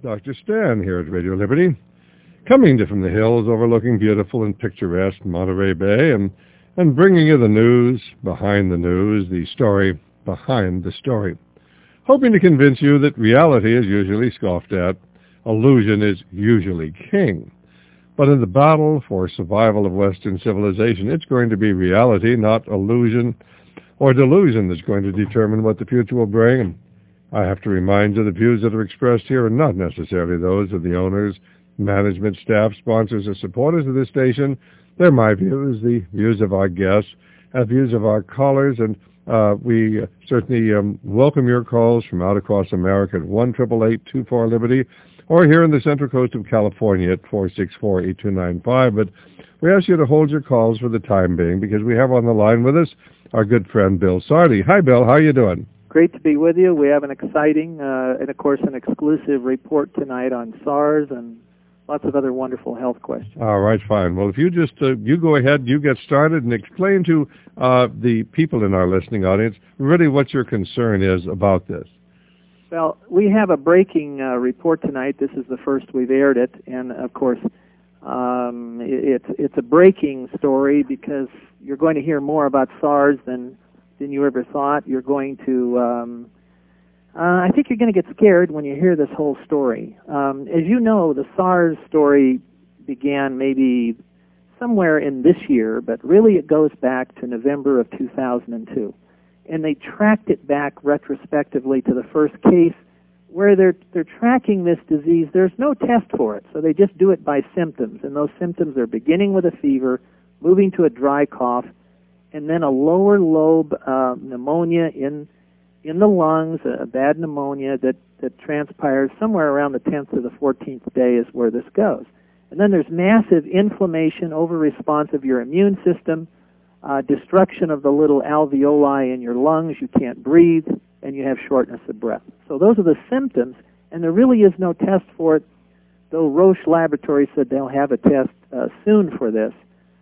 Dr. Stan here at Radio Liberty, coming to from the hills overlooking beautiful and picturesque Monterey Bay and bringing you the news, the story behind the story. Hoping to convince you that reality is usually scoffed at, illusion is usually king. But in the battle for survival of Western civilization, it's going to be reality, not illusion or delusion, that's going to determine what the future will bring. I have to remind you the views that are expressed here are not necessarily those of the owners, management, staff, sponsors, or supporters of this station. They're my views, the views of our guests, the views of our callers, and we certainly welcome your calls from out across America at 1-888-24-LIBERTY, or here in the Central Coast of California at 464-8295. But we ask you to hold your calls for the time being, because we have on the line with us our good friend Bill Sardi. Hi, Bill. How are you doing? Great to be with you. We have an exciting and, of course, an exclusive report tonight on SARS and lots of other wonderful health questions. All right, fine. Well, if you just you go ahead, you get started, and explain to the people in our listening audience really what your concern is about this. Well, we have a breaking report tonight. This is the first we've aired it, and, of course, it's a breaking story because you're going to hear more about SARS than you ever thought. You're going to, I think you're going to get scared when you hear this whole story. As you know, the SARS story began maybe somewhere in this year, but really it goes back to November of 2002. And they tracked it back retrospectively to the first case where they're tracking this disease. There's no test for it, so they just do it by symptoms. And those symptoms are beginning with a fever, moving to a dry cough, and then a lower lobe pneumonia in the lungs, a bad pneumonia that transpires somewhere around the 10th or the 14th day is where this goes. And then there's massive inflammation, over-response of your immune system, destruction of the little alveoli in your lungs, you can't breathe, and you have shortness of breath. So those are the symptoms, and there really is no test for it, though Roche Laboratories said they'll have a test soon for this.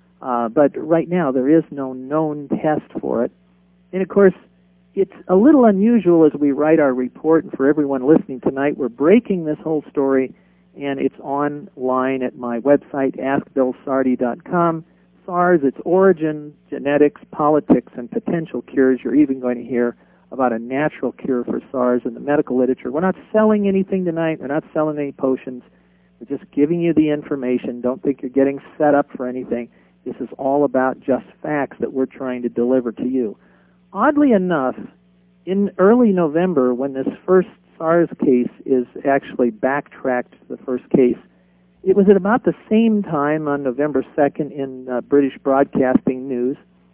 But right now there is no known test for it. And, of course, it's a little unusual as we write our report, and for everyone listening tonight, we're breaking this whole story, and it's online at my website, askbillsardi.com. SARS, its origin, genetics, politics, and potential cures. You're even going to hear about a natural cure for SARS in the medical literature. We're not selling anything tonight. We're not selling any potions. We're just giving you the information. Don't think you're getting set up for anything. This is all about just facts that we're trying to deliver to you. Oddly enough, in early November, when this first SARS case is actually backtracked to the first case, it was at about the same time on November 2nd in British Broadcasting News,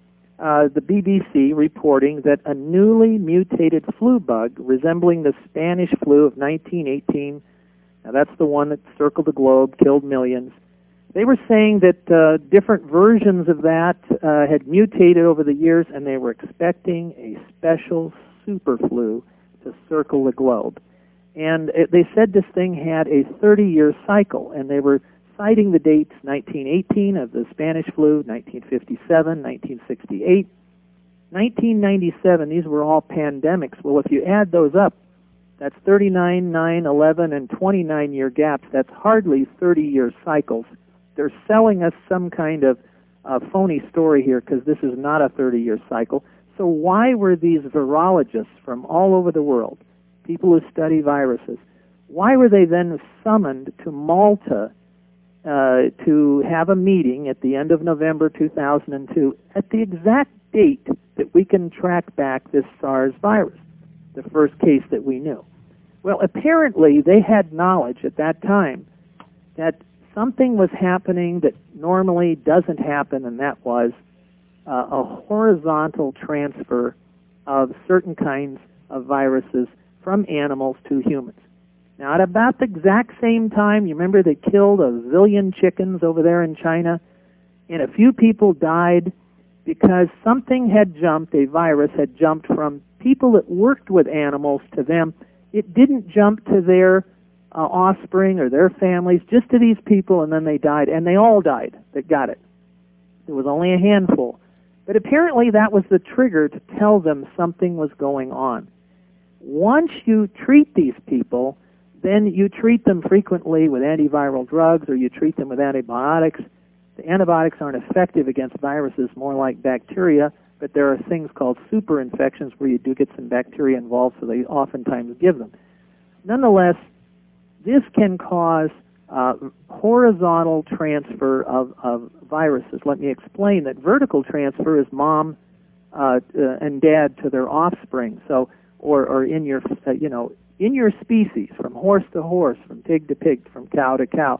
the BBC reporting that a newly mutated flu bug resembling the Spanish flu of 1918, now that's the one that circled the globe, killed millions, they were saying that different versions of that had mutated over the years, and they were expecting a special super flu to circle the globe. And they said this thing had a 30-year cycle, and they were citing the dates 1918 of the Spanish flu, 1957, 1968, 1997. These were all pandemics. Well, if you add those up, that's 39, 9, 11, and 29-year gaps. That's hardly 30-year cycles. They're selling us some kind of phony story here because this is not a 30-year cycle. So why were these virologists from all over the world, people who study viruses, why were they then summoned to Malta to have a meeting at the end of November 2002 at the exact date that we can track back this SARS virus, the first case that we knew? Well, apparently they had knowledge at that time that something was happening that normally doesn't happen, and that was a horizontal transfer of certain kinds of viruses from animals to humans. Now, at about the exact same time, you remember they killed a zillion chickens over there in China, and a few people died because something had jumped, a virus had jumped from people that worked with animals to them. It didn't jump to their offspring or their families, just to these people, and then they died, and they all died that got it. There was only a handful. But apparently that was the trigger to tell them something was going on. Once you treat these people, then you treat them frequently with antiviral drugs or you treat them with antibiotics. The antibiotics aren't effective against viruses, more like bacteria, but there are things called super infections where you do get some bacteria involved, so they oftentimes give them. Nonetheless, this can cause horizontal transfer of viruses. Let me explain that vertical transfer is mom and dad to their offspring. So, or in your in your species, from horse to horse, from pig to pig, from cow to cow.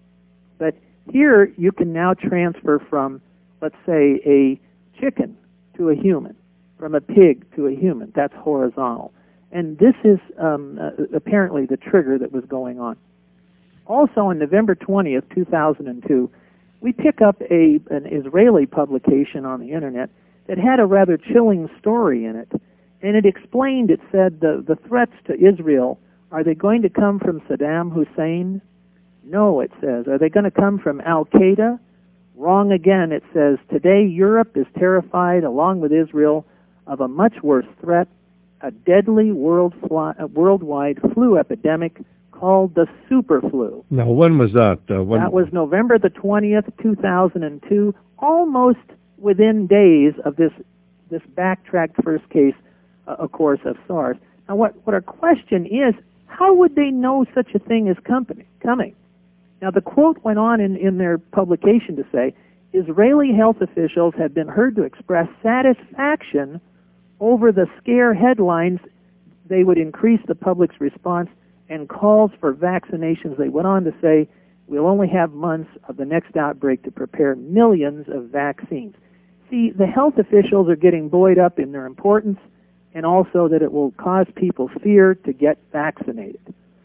But here you can now transfer from, let's say, a chicken to a human, from a pig to a human. That's horizontal. And this is apparently the trigger that was going on. Also, on November 20th, 2002, we pick up an Israeli publication on the Internet that had a rather chilling story in it. And it explained, it said, the threats to Israel, are they going to come from Saddam Hussein? No, it says. Are they going to come from Al-Qaeda? Wrong again. It says, today Europe is terrified, along with Israel, of a much worse threat, a deadly worldwide flu epidemic called the super flu. Now, when was that? That was November the 20th, 2002, almost within days of this backtracked first case, of course, of SARS. Now, what our question is, how would they know such a thing is coming? Now, the quote went on in their publication to say, Israeli health officials have been heard to express satisfaction over the scare headlines. They would increase the public's response and calls for vaccinations. They went on to say, we'll only have months of the next outbreak to prepare millions of vaccines. See, the health officials are getting buoyed up in their importance, and also that it will cause people fear to get vaccinated.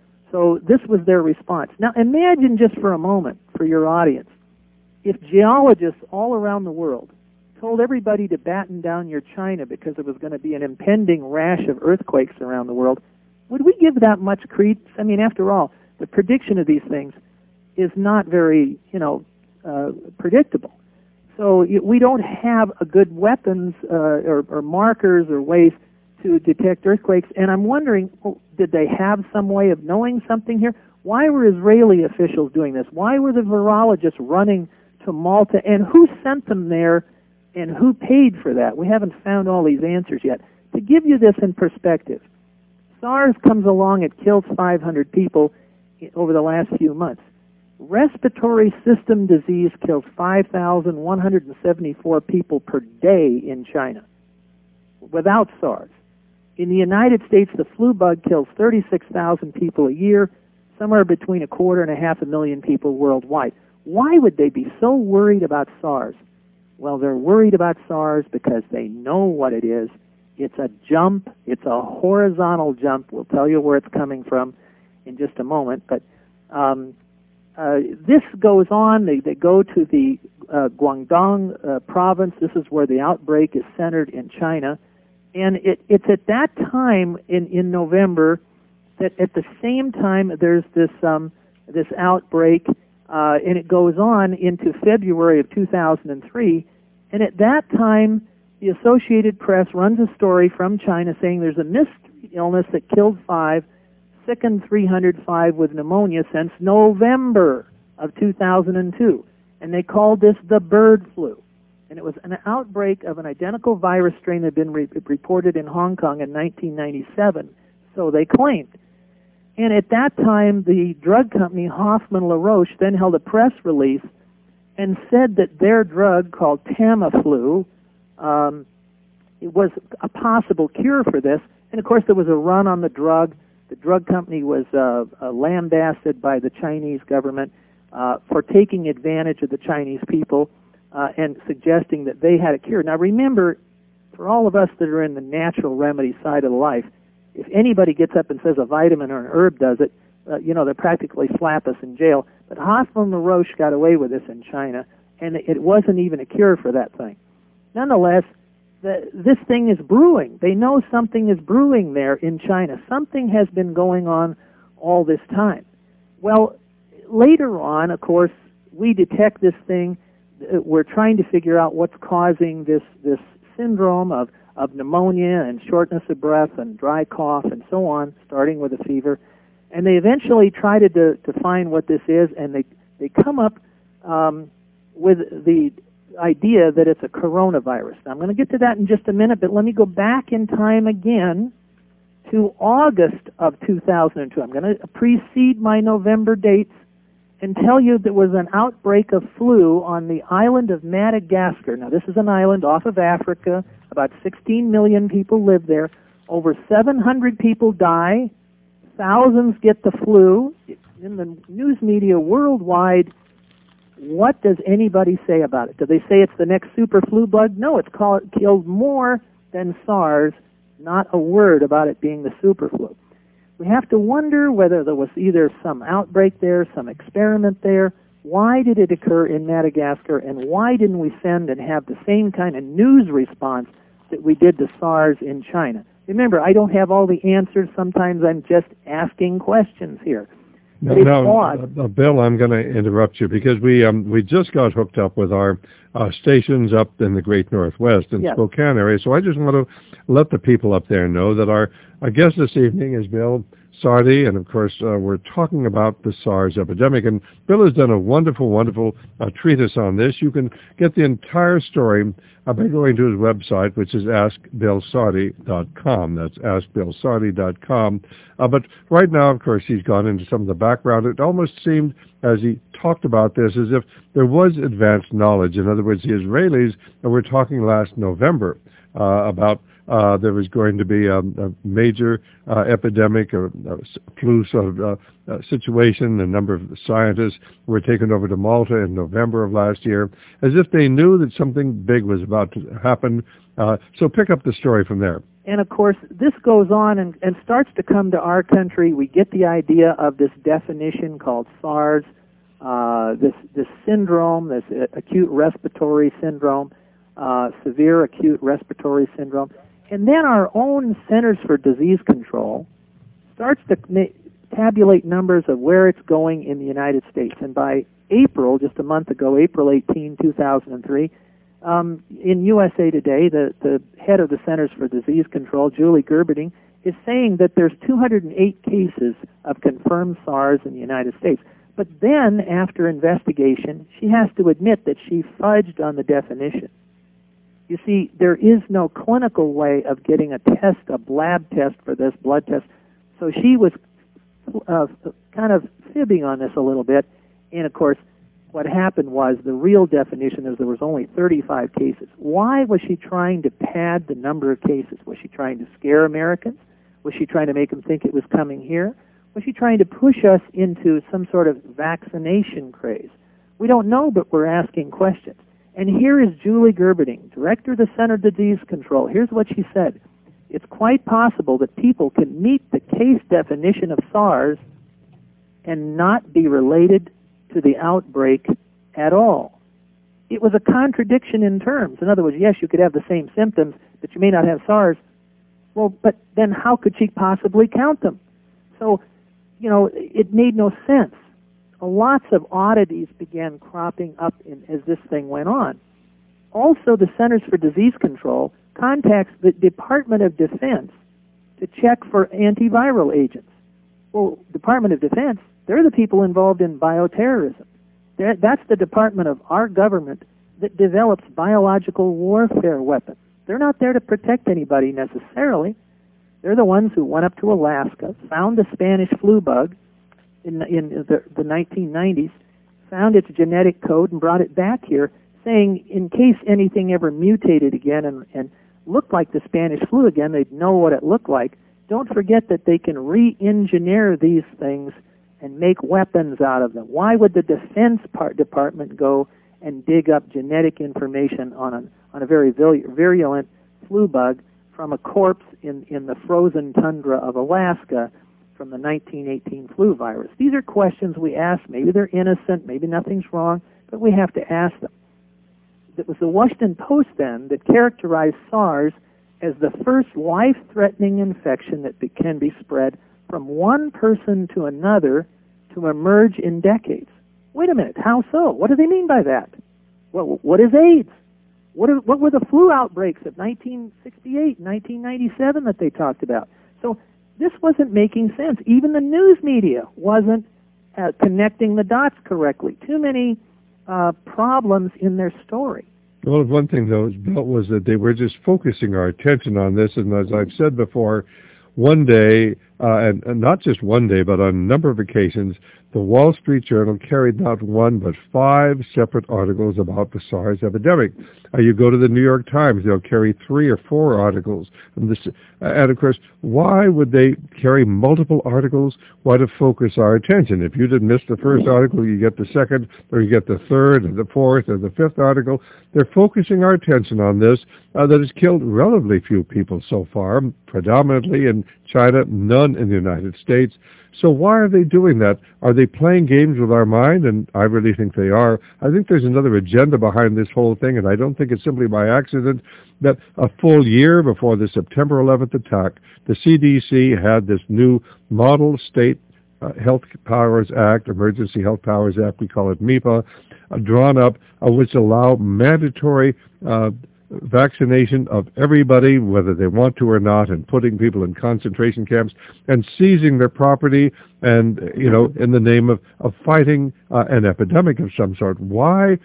So this was their response. Now imagine just for a moment, for your audience, if geologists all around the world told everybody to batten down your China because there was going to be an impending rash of earthquakes around the world, would we give that much credence? I mean, after all, the prediction of these things is not very, predictable. So we don't have a good weapons or markers or ways to detect earthquakes. And I'm wondering, did they have some way of knowing something here? Why were Israeli officials doing this? Why were the virologists running to Malta? And who sent them there? And who paid for that? We haven't found all these answers yet. To give you this in perspective, SARS comes along, it kills 500 people over the last few months. Respiratory system disease kills 5,174 people per day in China without SARS. In the United States, the flu bug kills 36,000 people a year, somewhere between 250,000 people worldwide. Why would they be so worried about SARS? Well, they're worried about SARS because they know what it is. It's a jump. It's a horizontal jump. We'll tell you where it's coming from in just a moment. But this goes on. They go to the Guangdong province. This is where the outbreak is centered in China. And it's at that time in November that at the same time there's this outbreak, and it goes on into February of 2003. And at that time, the Associated Press runs a story from China saying there's a mystery illness that killed 5, sickened 305 with pneumonia since November of 2002. And they called this the bird flu. And it was an outbreak of an identical virus strain that had been reported in Hong Kong in 1997, so they claimed. And at that time, the drug company Hoffmann-La Roche then held a press release and said that their drug called Tamiflu it was a possible cure for this. And, of course, there was a run on the drug. The drug company was lambasted by the Chinese government for taking advantage of the Chinese people and suggesting that they had a cure. Now, remember, for all of us that are in the natural remedy side of life, if anybody gets up and says a vitamin or an herb does it, they practically slap us in jail. But Hoffmann-La Roche got away with this in China, and it wasn't even a cure for that thing. Nonetheless, this thing is brewing. They know something is brewing there in China. Something has been going on all this time. Well, later on, of course, we detect this thing. We're trying to figure out what's causing this syndrome of pneumonia and shortness of breath and dry cough and so on, starting with a fever. And they eventually try to define what this is, and they come up with the idea that it's a coronavirus. Now, I'm going to get to that in just a minute, but let me go back in time again to August of 2002. I'm going to precede my November dates and tell you there was an outbreak of flu on the island of Madagascar. Now, this is an island off of Africa. About 16 million people live there. Over 700 people die. Thousands get the flu. In the news media worldwide, what does anybody say about it? Do they say it's the next super flu bug? No, it's killed more than SARS. Not a word about it being the super flu. We have to wonder whether there was either some outbreak there, some experiment there. Why did it occur in Madagascar, and why didn't we send and have the same kind of news response that we did to SARS in China? Remember, I don't have all the answers. Sometimes I'm just asking questions here. Now, Bill, I'm going to interrupt you because we just got hooked up with our stations up in the Great Northwest in Spokane area. So I just want to let the people up there know that our guest this evening is Bill Sardi, and of course we're talking about the SARS epidemic. And Bill has done a wonderful, wonderful treatise on this. You can get the entire story by going to his website, which is AskBillSardi.com. That's AskBillSardi.com. But right now, of course, he's gone into some of the background. It almost seemed, as he talked about this, as if there was advanced knowledge. In other words, the Israelis were talking last November about there was going to be a major epidemic, a flu sort of situation. A number of scientists were taken over to Malta in November of last year, as if they knew that something big was about to happen. So pick up the story from there. And of course, this goes on and starts to come to our country. We get the idea of this definition called SARS, this syndrome, this acute respiratory syndrome, severe acute respiratory syndrome. And then our own Centers for Disease Control starts to tabulate numbers of where it's going in the United States. And by April, just a month ago, April 18, 2003, in USA Today, the head of the Centers for Disease Control, Julie Gerberding, is saying that there's 208 cases of confirmed SARS in the United States. But then, after investigation, she has to admit that she fudged on the definition. You see, there is no clinical way of getting a test, a lab test for this, blood test. So she was kind of fibbing on this a little bit. And, of course, what happened was the real definition is there was only 35 cases. Why was she trying to pad the number of cases? Was she trying to scare Americans? Was she trying to make them think it was coming here? Was she trying to push us into some sort of vaccination craze? We don't know, but we're asking questions. And here is Julie Gerberding, director of the Center of Disease Control. Here's what she said. It's quite possible that people can meet the case definition of SARS and not be related to the outbreak at all. It was a contradiction in terms. In other words, yes, you could have the same symptoms, but you may not have SARS. Well, but then how could she possibly count them? So, it made no sense. Lots of oddities began cropping up as this thing went on. Also, the Centers for Disease Control contacts the Department of Defense to check for antiviral agents. Well, Department of Defense, they're the people involved in bioterrorism. That's the department of our government that develops biological warfare weapons. They're not there to protect anybody necessarily. They're the ones who went up to Alaska, found the Spanish flu bug in the 1990s, found its genetic code and brought it back here, saying in case anything ever mutated again and looked like the Spanish flu again, they'd know what it looked like. Don't forget that they can re-engineer these things and make weapons out of them. Why would the Defense Department go and dig up genetic information on a very virulent flu bug from a corpse in the frozen tundra of Alaska from the 1918 flu virus? These are questions we ask. Maybe they're innocent, maybe nothing's wrong, but we have to ask them. It was the Washington Post then that characterized SARS as the first life-threatening infection that can be spread from one person to another to emerge in decades. Wait a minute, how so? What do they mean by that? What is AIDS? What were the flu outbreaks of 1968, 1997 that they talked about? So this wasn't making sense. Even the news media wasn't connecting the dots correctly. Too many problems in their story. Well, one thing, though, was that they were just focusing our attention on this, and as I've said before, one day, and not just one day, but on a number of occasions, the Wall Street Journal carried not one but 5 separate articles about the SARS epidemic. You go to the New York Times, they'll carry 3 or 4 articles. And of course, why would they carry multiple articles? Why to focus our attention? If you didn't miss the first article, you get the second, or you get the third, or the fourth, or the fifth article. They're focusing our attention on this that has killed relatively few people so far, predominantly in China, none in the United States. So why are they doing that? Are they playing games with our mind? And I really think they are. I think there's another agenda behind this whole thing, and I don't think it's simply by accident that a full year before the September 11th attack, the CDC had this new Model State Health Powers Act, Emergency Health Powers Act, we call it MEPA, drawn up, which allow mandatory vaccination of everybody, whether they want to or not, and putting people in concentration camps and seizing their property and, in the name of fighting an epidemic of some sort. Why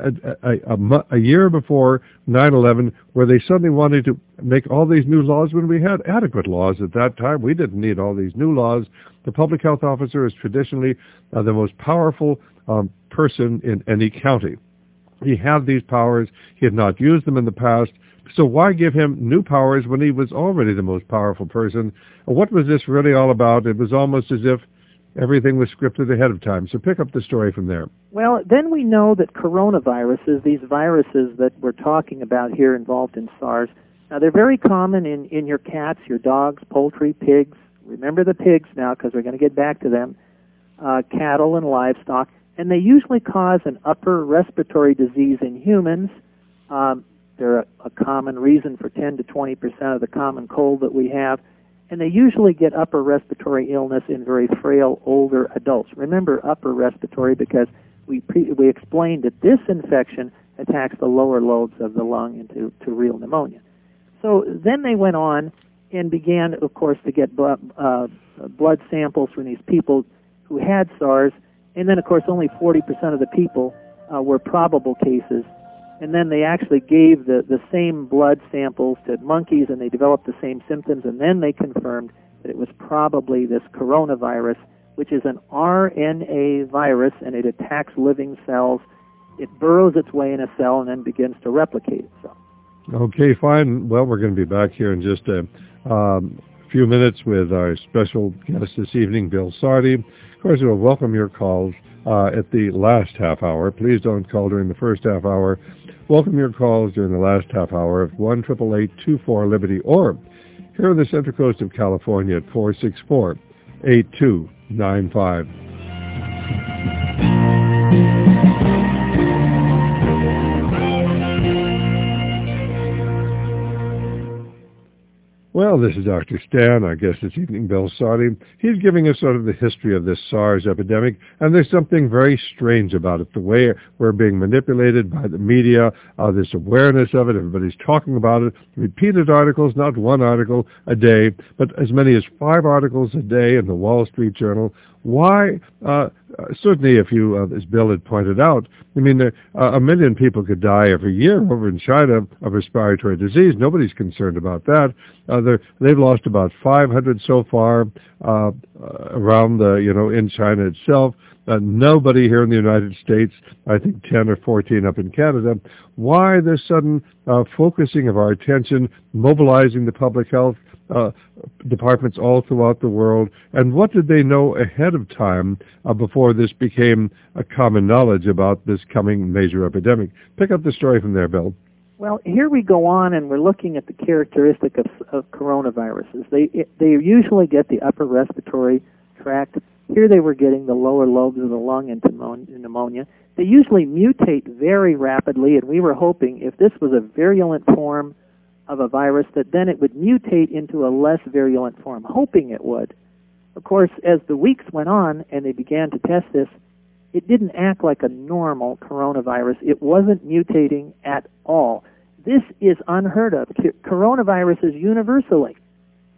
a year before 9/11 were they suddenly wanting to make all these new laws when we had adequate laws at that time? We didn't need all these new laws. The public health officer is traditionally the most powerful person in any county. He had these powers. He had not used them in the past. So why give him new powers when he was already the most powerful person? What was this really all about? It was almost as if everything was scripted ahead of time. So pick up the story from there. Well, then we know that coronaviruses, these viruses that we're talking about here involved in SARS, now they're very common in your cats, your dogs, poultry, pigs. Remember the pigs now because we're going to get back to them, cattle and livestock. And they usually cause an upper respiratory disease in humans. They're a common reason for 10 to 20% of the common cold that we have. And they usually get upper respiratory illness in very frail, older adults. Remember upper respiratory because we explained that this infection attacks the lower lobes of the lung into real pneumonia. So then they went on and began, of course, to get blood samples from these people who had SARS. And then, of course, only 40% of the people were probable cases. And then they actually gave the same blood samples to monkeys, and they developed the same symptoms. And then they confirmed that it was probably this coronavirus, which is an RNA virus, and it attacks living cells. It burrows its way in a cell and then begins to replicate itself. Okay, fine. Well, we're going to be back here in just a few minutes with our special guest this evening, Bill Sardi. Of course, we'll welcome your calls at the last half hour. Please don't call during the first half hour. Welcome your calls during the last half hour at 1-888-24-LIBERTY or here on the Central Coast of California at 464-8295. Well, this is Dr. Stan, our guest this evening, Bill Sardi. He's giving us sort of the history of this SARS epidemic, and there's something very strange about it, the way we're being manipulated by the media, this awareness of it, everybody's talking about it, repeated articles, not one article a day, but as many as 5 articles a day in the Wall Street Journal. Why? Certainly, if you, as Bill had pointed out, I mean, 1 million people could die every year over in China of respiratory disease. Nobody's concerned about that. They've lost about 500 so far around in China itself. Nobody here in the United States, I think 10 or 14 up in Canada. Why this sudden focusing of our attention, mobilizing the public health departments all throughout the world, and what did they know ahead of time before this became a common knowledge about this coming major epidemic? Pick up the story from there, Bill. Well, here we go on, and we're looking at the characteristic of coronaviruses. They usually get the upper respiratory tract. Here they were getting the lower lobes of the lung into pneumonia. They usually mutate very rapidly, and we were hoping if this was a virulent form of a virus that then it would mutate into a less virulent form, hoping it would. Of course, as the weeks went on and they began to test this, it didn't act like a normal coronavirus. It wasn't mutating at all. This is unheard of. Coronaviruses universally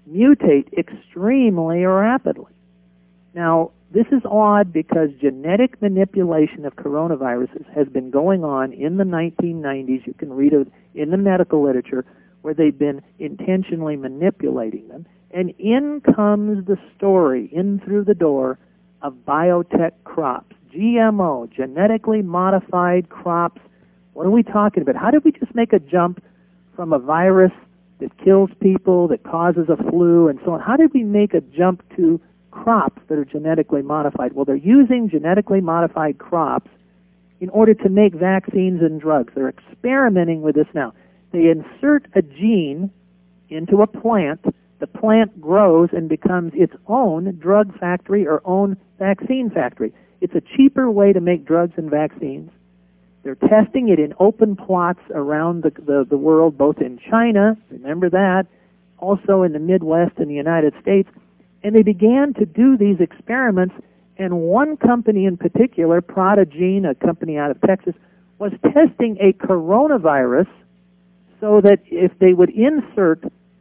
mutate extremely rapidly. Now, this is odd because genetic manipulation of coronaviruses has been going on in the 1990s. You can read it in the medical literature where they've been intentionally manipulating them. And in comes the story, in through the door, of biotech crops, GMO, genetically modified crops. What are we talking about? How did we just make a jump from a virus that kills people, that causes a flu, and so on? How did we make a jump to crops that are genetically modified? Well, they're using genetically modified crops in order to make vaccines and drugs. They're experimenting with this now. They insert a gene into a plant. The plant grows and becomes its own drug factory or own vaccine factory. It's a cheaper way to make drugs and vaccines. They're testing it in open plots around the world, both in China, remember that, also in the Midwest and the United States. And they began to do these experiments, and one company in particular, Protogene, a company out of Texas, was testing a coronavirus so that if they would insert,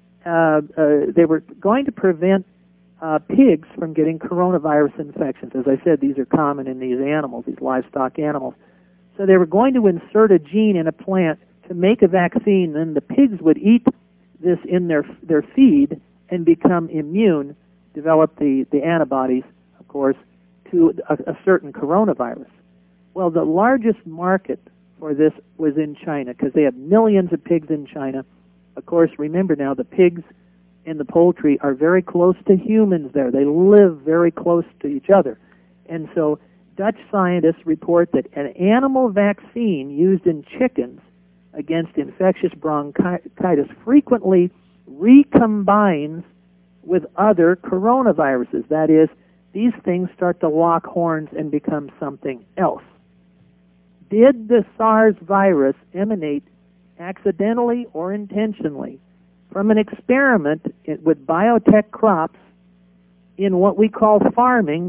they were going to prevent pigs from getting coronavirus infections. As I said, these are common in these animals, these livestock animals. So they were going to insert a gene in a plant to make a vaccine, and the pigs would eat this in their feed and become immune, develop the antibodies, of course, to a certain coronavirus. Well, the largest market for this was in China because they have millions of pigs in China. Of course, remember now, the pigs and the poultry are very close to humans there. They live very close to each other. And so Dutch scientists report that an animal vaccine used in chickens against infectious bronchitis frequently recombines with other coronaviruses. That is, these things start to lock horns and become something else. Did the SARS virus emanate accidentally or intentionally from an experiment with biotech crops in what we call farming,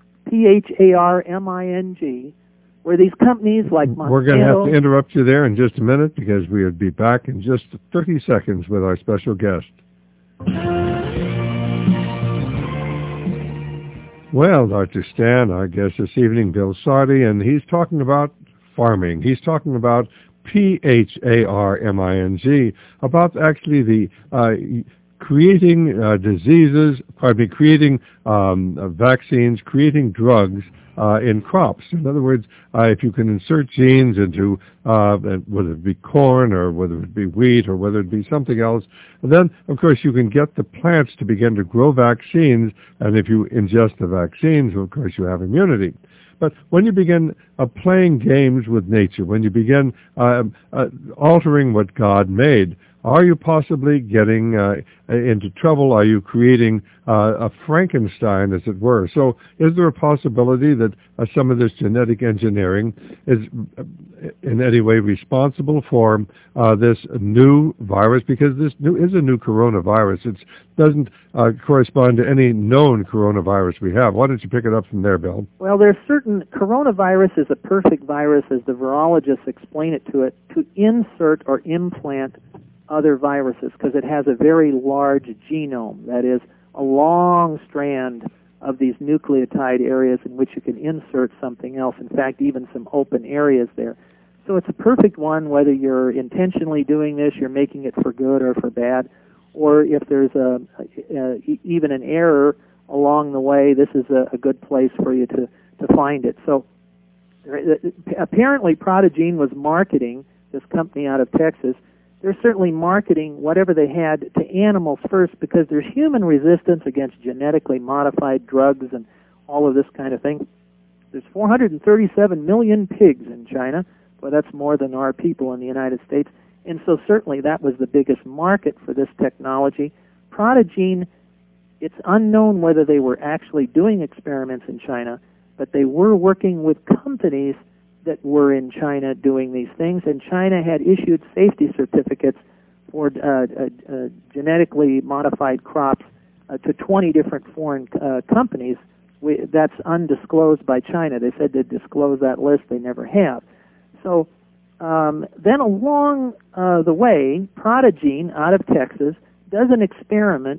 PHARMING, where these companies like Monsanto... We're going to have to interrupt you there in just a minute because we will be back in just 30 seconds with our special guest. Well, Dr. Stan, our guest this evening, Bill Sardi, and he's talking about farming. He's talking about PHARMING, about actually the creating creating vaccines, creating drugs in crops. In other words, if you can insert genes into whether it be corn or whether it be wheat or whether it be something else, then, of course, you can get the plants to begin to grow vaccines, and if you ingest the vaccines, of course, you have immunity. But when you begin playing games with nature, when you begin altering what God made, are you possibly getting into trouble? Are you creating a Frankenstein, as it were? So is there a possibility that some of this genetic engineering is in any way responsible for this new virus? Because this is a new coronavirus. It doesn't correspond to any known coronavirus we have. Why don't you pick it up from there, Bill? Well, there's certain... Coronavirus is a perfect virus, as the virologists explain it, to insert or implant other viruses because it has a very large genome, that is, a long strand of these nucleotide areas in which you can insert something else, in fact, even some open areas there. So it's a perfect one, whether you're intentionally doing this, you're making it for good or for bad, or if there's even an error along the way, this is a good place for you to find it. So apparently Protogene was marketing, this company out of Texas, they're certainly marketing whatever they had to animals first because there's human resistance against genetically modified drugs and all of this kind of thing. There's 437 million pigs in China. Well, that's more than our people in the United States. And so certainly that was the biggest market for this technology. Protogene, it's unknown whether they were actually doing experiments in China, but they were working with companies that were in China doing these things, and China had issued safety certificates for genetically modified crops to 20 different foreign companies. That's undisclosed by China. They said they'd disclose that list. They never have. So then along the way, Protogene out of Texas does an experiment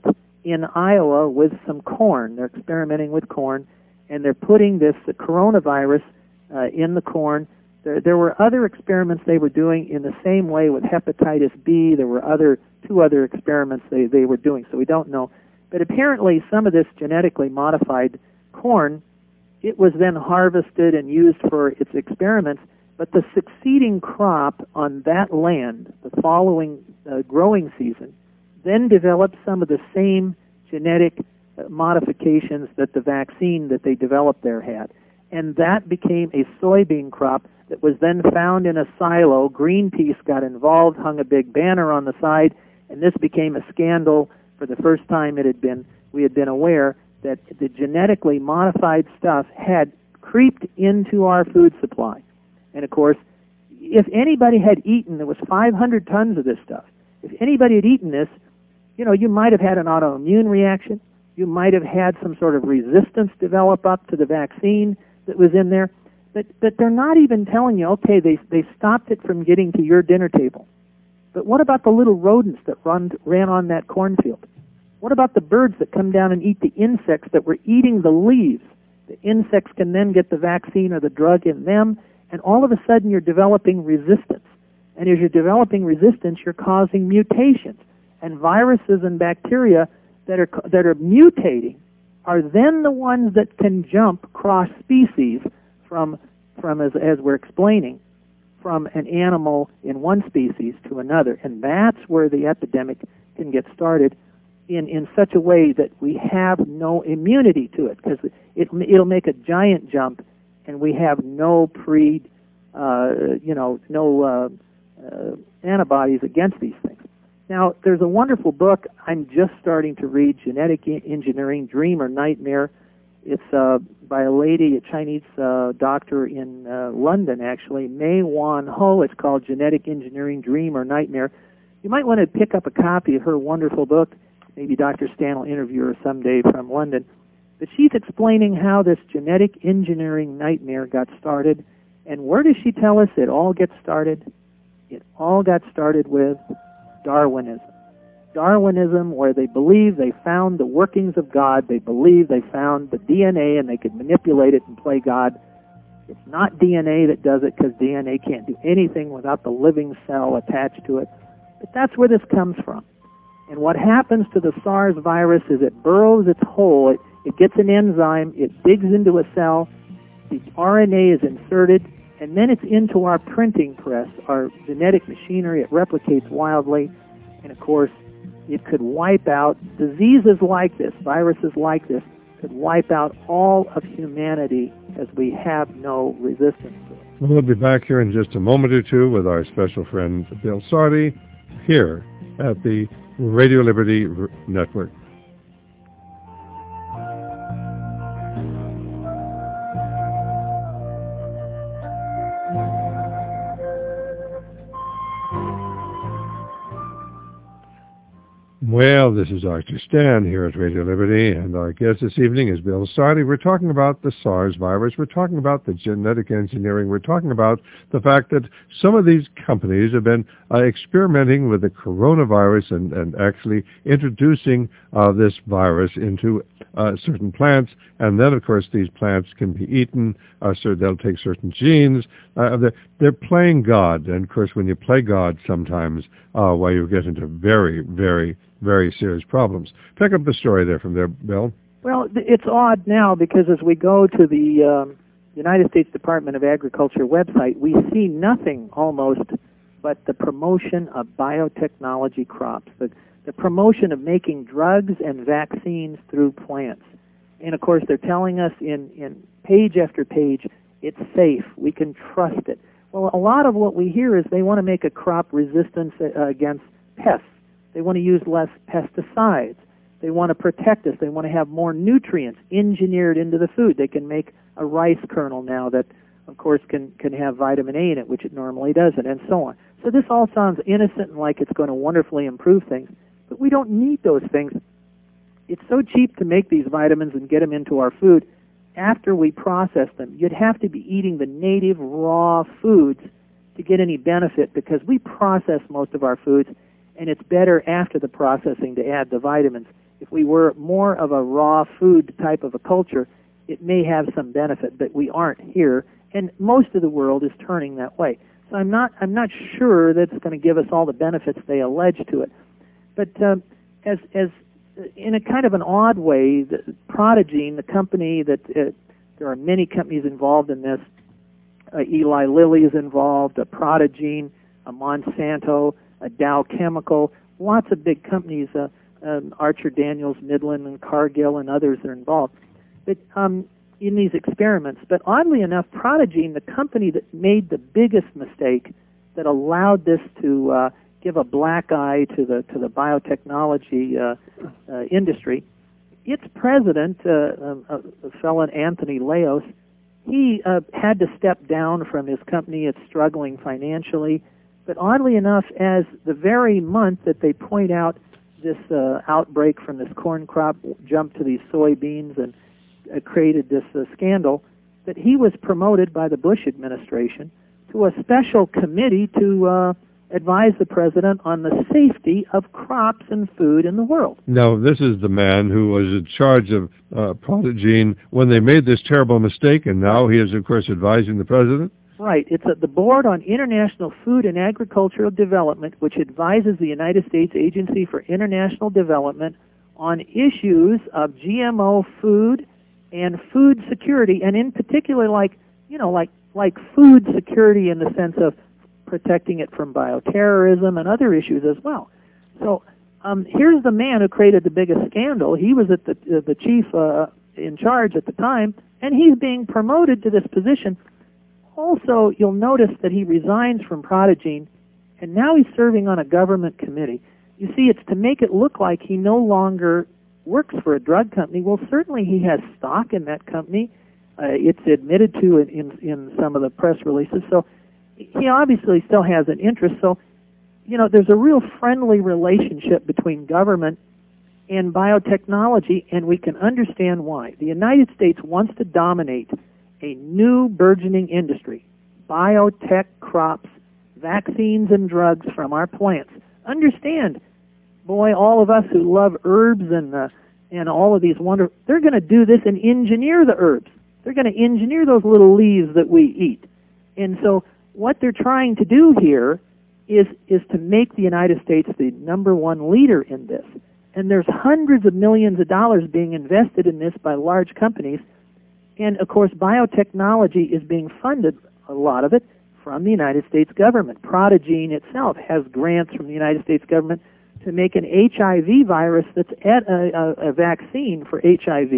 in Iowa with some corn. They're experimenting with corn, and they're putting the coronavirus in the corn. There were other experiments they were doing in the same way with hepatitis B. There were two other experiments they were doing, so we don't know. But apparently some of this genetically modified corn, it was then harvested and used for its experiments, but the succeeding crop on that land, the following growing season, then developed some of the same genetic modifications that the vaccine that they developed there had. And that became a soybean crop that was then found in a silo. Greenpeace got involved, hung a big banner on the side, and this became a scandal. For the first time we had been aware that the genetically modified stuff had creeped into our food supply. And of course, if anybody had eaten, there was 500 tons of this stuff. If anybody had eaten this, you might have had an autoimmune reaction. You might have had some sort of resistance develop up to the vaccine that was in there. But they're not even telling you, okay, they stopped it from getting to your dinner table. But what about the little rodents that ran on that cornfield? What about the birds that come down and eat the insects that were eating the leaves? The insects can then get the vaccine or the drug in them, and all of a sudden you're developing resistance. And as you're developing resistance, you're causing mutations. And viruses and bacteria that are mutating are then the ones that can jump cross species from as we're explaining, from an animal in one species to another. And that's where the epidemic can get started in such a way that we have no immunity to it, because it'll make a giant jump, and we have no antibodies against these things. Now, there's a wonderful book I'm just starting to read, Genetic Engineering, Dream or Nightmare. It's by a lady, a Chinese doctor in London, actually, Mei Wan Ho. It's called Genetic Engineering, Dream or Nightmare. You might want to pick up a copy of her wonderful book. Maybe Dr. Stan will interview her someday from London. But she's explaining how this genetic engineering nightmare got started. And where does she tell us it all gets started? It all got started with Darwinism. Darwinism, where they believe they found the workings of God. They believe they found the DNA and they could manipulate it and play God. It's not DNA that does it, because DNA can't do anything without the living cell attached to it. But that's where this comes from. And what happens to the SARS virus is it burrows its hole. It gets an enzyme. It digs into a cell. The RNA is inserted, and then it's into our printing press, our genetic machinery. It replicates wildly, and of course, it could wipe out diseases like this, viruses like this, could wipe out all of humanity, as we have no resistance to it. We'll be back here in just a moment or two with our special friend Bill Sardi here at the Radio Liberty Network. Well, this is Dr. Stan here at Radio Liberty, and our guest this evening is Bill Sardi. We're talking about the SARS virus. We're talking about the genetic engineering. We're talking about the fact that some of these companies have been experimenting with the coronavirus and actually introducing this virus into certain plants, and then, of course, these plants can be eaten, so they'll take certain genes. They're playing God, and, of course, when you play God sometimes, you get into very, very, very serious problems. Pick up the story there from there, Bill. Well, it's odd now, because as we go to the United States Department of Agriculture website, we see nothing almost but the promotion of biotechnology crops, the promotion of making drugs and vaccines through plants. And, of course, they're telling us in page after page, it's safe, we can trust it. Well, a lot of what we hear is they want to make a crop resistance against pests. They want to use less pesticides. They want to protect us. They want to have more nutrients engineered into the food. They can make a rice kernel now that, of course, can have vitamin A in it, which it normally doesn't, and so on. So this all sounds innocent and like it's going to wonderfully improve things, but we don't need those things. It's so cheap to make these vitamins and get them into our food. After we process them, you'd have to be eating the native raw foods to get any benefit, because we process most of our foods, and it's better after the processing to add the vitamins. if we were more of a raw food type of a culture, it may have some benefit, but we aren't here, and most of the world is turning that way. So I'm not sure that's going to give us all the benefits they allege to it. But as in a kind of an odd way, Protegene, the company that there are many companies involved in this. Eli Lilly is involved, Protegene, Monsanto, Dow Chemical, lots of big companies, Archer Daniels, Midland, and Cargill, and others are involved. But in these experiments, but oddly enough, Protegene, the company that made the biggest mistake that allowed this to give a black eye to the biotechnology industry, its president, a fellow Anthony Leos, he had to step down from his company. It's struggling financially. But oddly enough, as the very month that they point out this outbreak from this corn crop jumped to these soybeans and created this scandal, that he was promoted by the Bush administration to a special committee to advise the president on the safety of crops and food in the world. Now, this is the man who was in charge of Protegene when they made this terrible mistake, and now he is, of course, advising the president? Right. It's the Board on International Food and Agricultural Development, which advises the United States Agency for International Development on issues of GMO food and food security, and in particular, like food security in the sense of protecting it from bioterrorism and other issues as well. So here's the man who created the biggest scandal. He was at the chief in charge at the time, and he's being promoted to this position. Also, you'll notice that he resigns from Protegene, and now he's serving on a government committee. You see, it's to make it look like he no longer works for a drug company. Well, certainly he has stock in that company. It's admitted to in some of the press releases. So he obviously still has an interest. So, there's a real friendly relationship between government and biotechnology, and we can understand why. The United States wants to dominate a new burgeoning industry, biotech crops, vaccines, and drugs from our plants. Understand, boy, all of us who love herbs and all of these they're going to do this and engineer the herbs. They're going to engineer those little leaves that we eat. And so what they're trying to do here is to make the United States the number one leader in this. And there's hundreds of millions of dollars being invested in this by large companies. And, of course, biotechnology is being funded, a lot of it, from the United States government. Protegene itself has grants from the United States government to make an HIV virus that's a vaccine for HIV,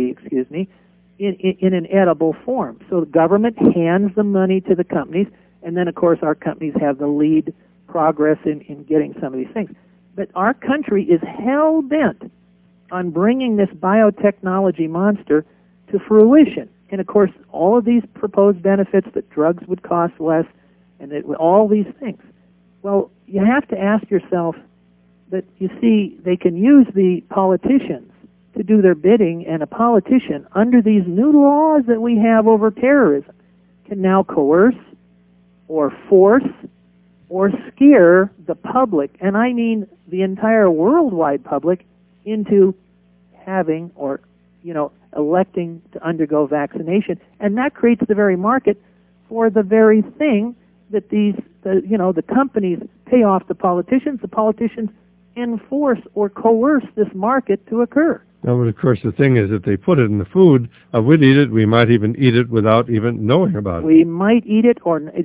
in an edible form. So the government hands the money to the companies, and then, of course, our companies have the lead progress in getting some of these things. But our country is hell-bent on bringing this biotechnology monster to fruition. And, of course, all of these proposed benefits that drugs would cost less and that all these things. Well, you have to ask yourself that, you see, they can use the politicians to do their bidding, and a politician, under these new laws that we have over terrorism, can now coerce or force or scare the public, and I mean the entire worldwide public, into having or, electing to undergo vaccination. And that creates the very market for the very thing that the companies pay off the politicians enforce or coerce this market to occur. Now, but of course, the thing is, if they put it in the food, we'd eat it. We might even eat it without even knowing about it. We might eat it,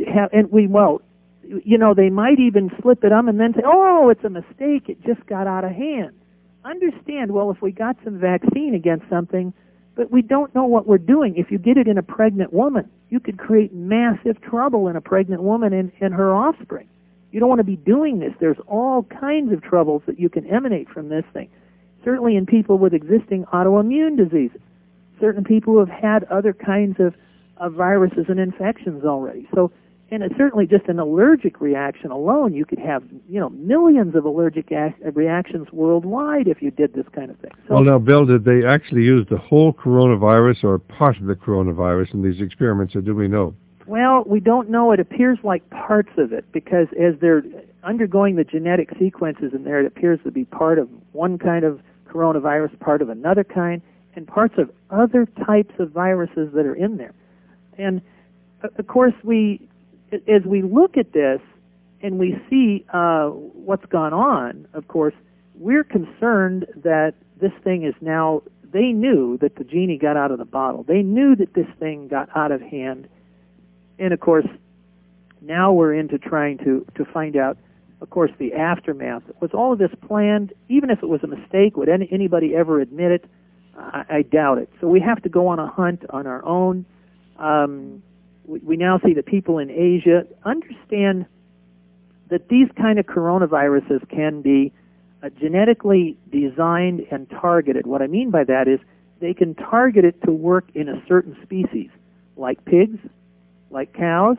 they might even slip it and then say, "Oh, it's a mistake. It just got out of hand." Understand? Well, if we got some vaccine against something, but we don't know what we're doing. If you get it in a pregnant woman, you could create massive trouble in a pregnant woman and her offspring. You don't want to be doing this. There's all kinds of troubles that you can emanate from this thing. Certainly in people with existing autoimmune diseases. Certain people who have had other kinds of viruses and infections already. So, and it's certainly just an allergic reaction alone, you could have, millions of allergic reactions worldwide if you did this kind of thing. So, well, now, Bill, did they actually use the whole coronavirus or part of the coronavirus in these experiments, or do we know? Well, we don't know. It appears like parts of it, because as they're undergoing the genetic sequences in there, it appears to be part of one kind of coronavirus, part of another kind, and parts of other types of viruses that are in there. And, of course, as we look at this and we see what's gone on, of course, we're concerned that this thing is now, they knew that the genie got out of the bottle. They knew that this thing got out of hand. And, of course, now we're into trying to find out, of course, the aftermath. Was all of this planned? Even if it was a mistake, would anybody ever admit it? I doubt it. So we have to go on a hunt on our own. We now see that people in Asia understand that these kind of coronaviruses can be genetically designed and targeted. What I mean by that is they can target it to work in a certain species, like pigs, like cows,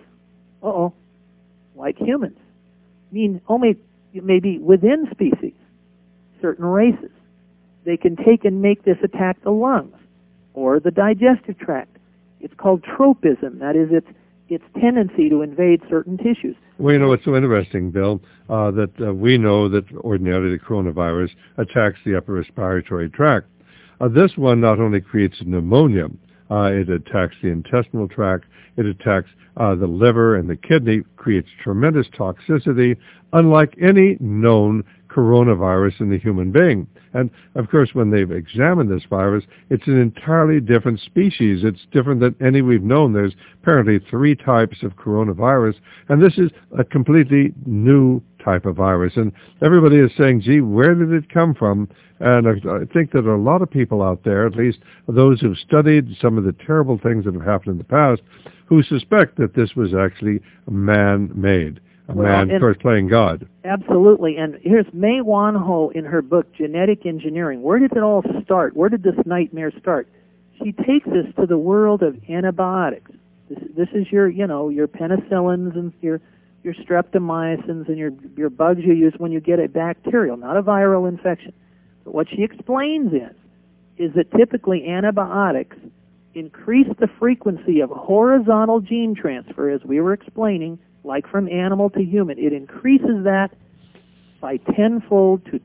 like humans. I mean, only maybe within species, certain races. They can take and make this attack the lungs or the digestive tract. It's called tropism. That is, its tendency to invade certain tissues. Well, you know, it's so interesting, Bill, that we know that ordinarily the coronavirus attacks the upper respiratory tract. This one not only creates pneumonia, it attacks the intestinal tract, it attacks the liver and the kidney, creates tremendous toxicity, unlike any known coronavirus in the human being. And, of course, when they've examined this virus, it's an entirely different species. It's different than any we've known. There's apparently 3 types of coronavirus, and this is a completely new type of virus. And everybody is saying, gee, where did it come from? And I think that a lot of people out there, at least those who've studied some of the terrible things that have happened in the past, who suspect that this was actually man-made. Man, of course, playing God. Absolutely. And here's May Wan-ho in her book, Genetic Engineering. Where did it all start? Where did this nightmare start? She takes us to the world of antibiotics. This is your penicillins and your streptomycins and your bugs you use when you get a bacterial, not a viral infection. But what she explains is that typically antibiotics increase the frequency of horizontal gene transfer, as we were explaining, like from animal to human. It increases that by 10-fold to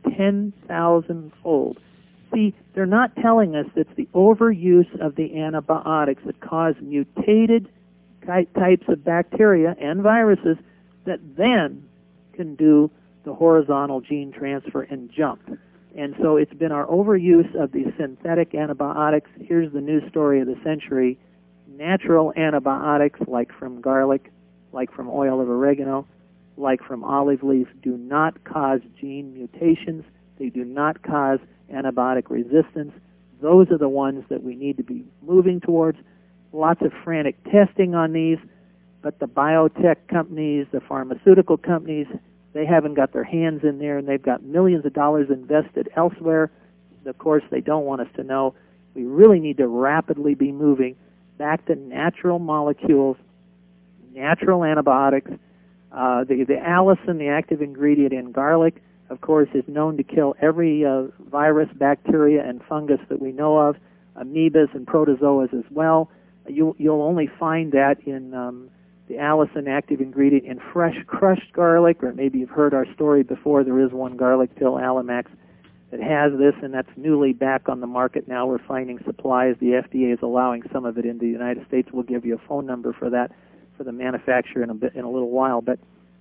10,000-fold. See, they're not telling us it's the overuse of the antibiotics that cause mutated types of bacteria and viruses that then can do the horizontal gene transfer and jump. And so it's been our overuse of these synthetic antibiotics. Here's the news story of the century. Natural antibiotics, like from garlic, like from oil of oregano, like from olive leaf, do not cause gene mutations. They do not cause antibiotic resistance. Those are the ones that we need to be moving towards. Lots of frantic testing on these, but the biotech companies, the pharmaceutical companies, they haven't got their hands in there, and they've got millions of dollars invested elsewhere. Of course, they don't want us to know. We really need to rapidly be moving back to natural molecules, natural antibiotics. The allicin, the active ingredient in garlic, of course, is known to kill every virus, bacteria, and fungus that we know of, amoebas and protozoas as well. You'll only find that in the allicin active ingredient in fresh crushed garlic, or maybe you've heard our story before. There is one garlic pill, Alamax, that has this, and that's newly back on the market now. We're finding supplies. The FDA is allowing some of it into the United States. We'll give you a phone number for that, for the manufacturer in a little while. But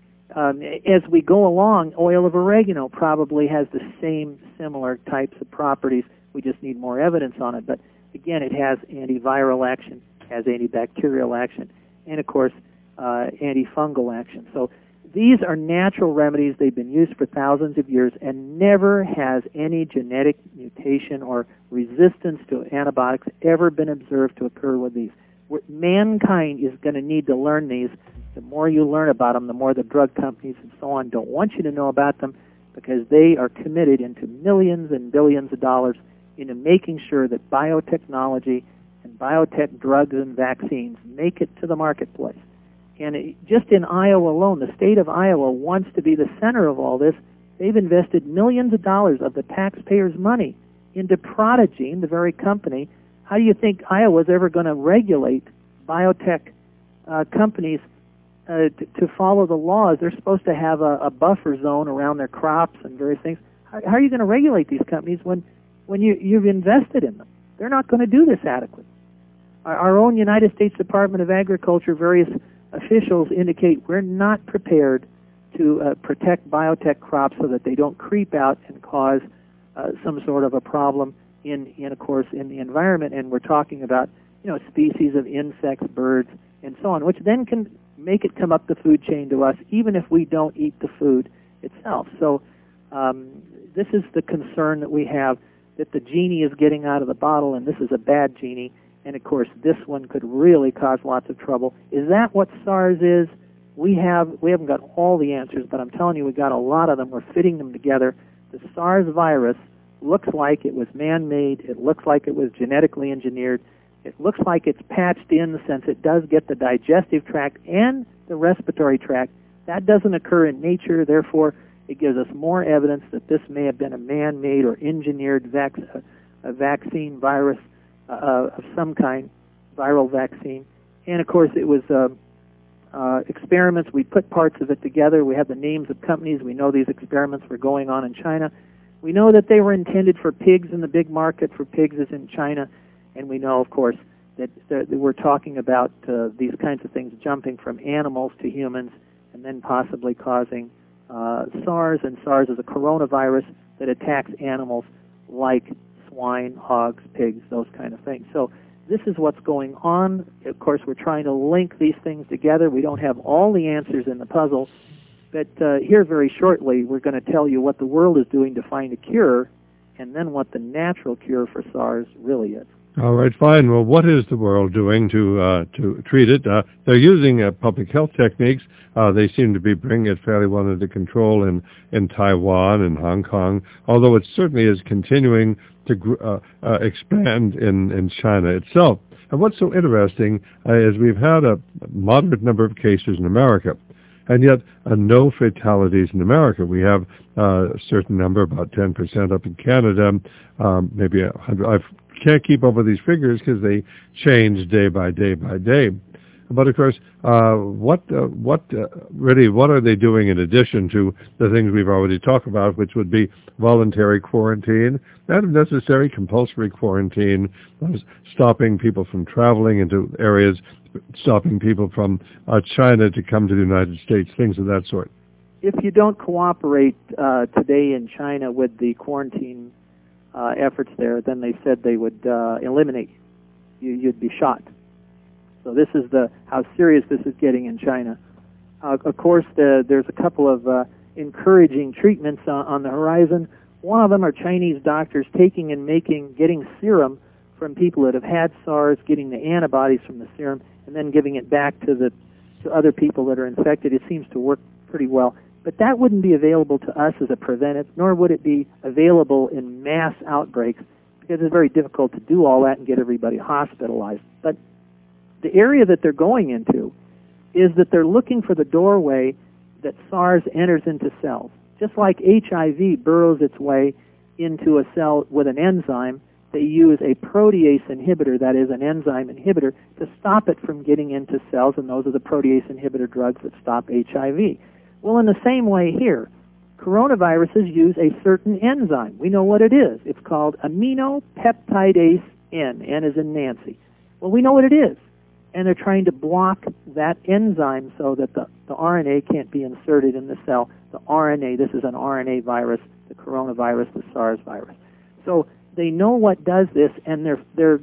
as we go along, oil of oregano probably has the same similar types of properties. We just need more evidence on it. But again, it has antiviral action, has antibacterial action, and of course, antifungal action. So these are natural remedies. They've been used for thousands of years, and never has any genetic mutation or resistance to antibiotics ever been observed to occur with these. Mankind is going to need to learn these. The more you learn about them, the more the drug companies and so on don't want you to know about them, because they are committed into millions and billions of dollars into making sure that biotechnology and biotech drugs and vaccines make it to the marketplace. And just in Iowa alone, the state of Iowa wants to be the center of all this. They've invested millions of dollars of the taxpayers' money into Prodigy, the very company. How do you think Iowa's ever going to regulate biotech companies to follow the laws? They're supposed to have a buffer zone around their crops and various things. How are you going to regulate these companies when when you've invested in them. They're not going to do this adequately. Our own United States Department of Agriculture, various officials indicate we're not prepared to protect biotech crops so that they don't creep out and cause some sort of a problem of course, in the environment. And we're talking about, species of insects, birds, and so on, which then can make it come up the food chain to us, even if we don't eat the food itself. So this is the concern that we have, that the genie is getting out of the bottle, and this is a bad genie. And, of course, this one could really cause lots of trouble. Is that what SARS is? We haven't got all the answers, but I'm telling you, we got a lot of them. We're fitting them together. The SARS virus looks like it was man-made. It looks like it was genetically engineered. It looks like it's patched in the sense it does get the digestive tract and the respiratory tract. That doesn't occur in nature. Therefore, it gives us more evidence that this may have been a man-made or engineered a vaccine virus of some kind, viral vaccine. And, of course, it was experiments. We put parts of it together. We have the names of companies. We know these experiments were going on in China. We know that they were intended for pigs, and the big market for pigs is in China. And we know, of course, that we're talking about these kinds of things jumping from animals to humans and then possibly causing SARS. And SARS is a coronavirus that attacks animals like swine, hogs, pigs, those kind of things. So this is what's going on. Of course, we're trying to link these things together. We don't have all the answers in the puzzle, but here very shortly we're going to tell you what the world is doing to find a cure, and then what the natural cure for SARS really is. All right, fine. Well, what is the world doing to treat it? They're using public health techniques. They seem to be bringing it fairly well under control in Taiwan and Hong Kong, although it certainly is continuing to expand in China itself. And what's so interesting is we've had a moderate number of cases in America, and yet no fatalities in America. We have a certain number, about 10% up in Canada, maybe 100. I can't keep up with these figures because they change day by day by day. But of course, what are they doing in addition to the things we've already talked about, which would be voluntary quarantine, not necessary compulsory quarantine, stopping people from traveling into areas, stopping people from China to come to the United States, things of that sort? If you don't cooperate today in China with the quarantine efforts there, then they said they would eliminate you. You'd be shot. So this is how serious this is getting in China. Of course, there's a couple of encouraging treatments on the horizon. One of them are Chinese doctors taking and getting serum from people that have had SARS, getting the antibodies from the serum, and then giving it back to other people that are infected. It seems to work pretty well. But that wouldn't be available to us as a preventive, nor would it be available in mass outbreaks, because it's very difficult to do all that and get everybody hospitalized. But the area that they're going into is that they're looking for the doorway that SARS enters into cells. Just like HIV burrows its way into a cell with an enzyme, they use a protease inhibitor, that is an enzyme inhibitor, to stop it from getting into cells, and those are the protease inhibitor drugs that stop HIV. Well, in the same way here, coronaviruses use a certain enzyme. We know what it is. It's called aminopeptidase N. N is in Nancy. Well, we know what it is. And they're trying to block that enzyme so that the RNA can't be inserted in the cell. The RNA, this is an RNA virus, the coronavirus, the SARS virus. So they know what does this, and they're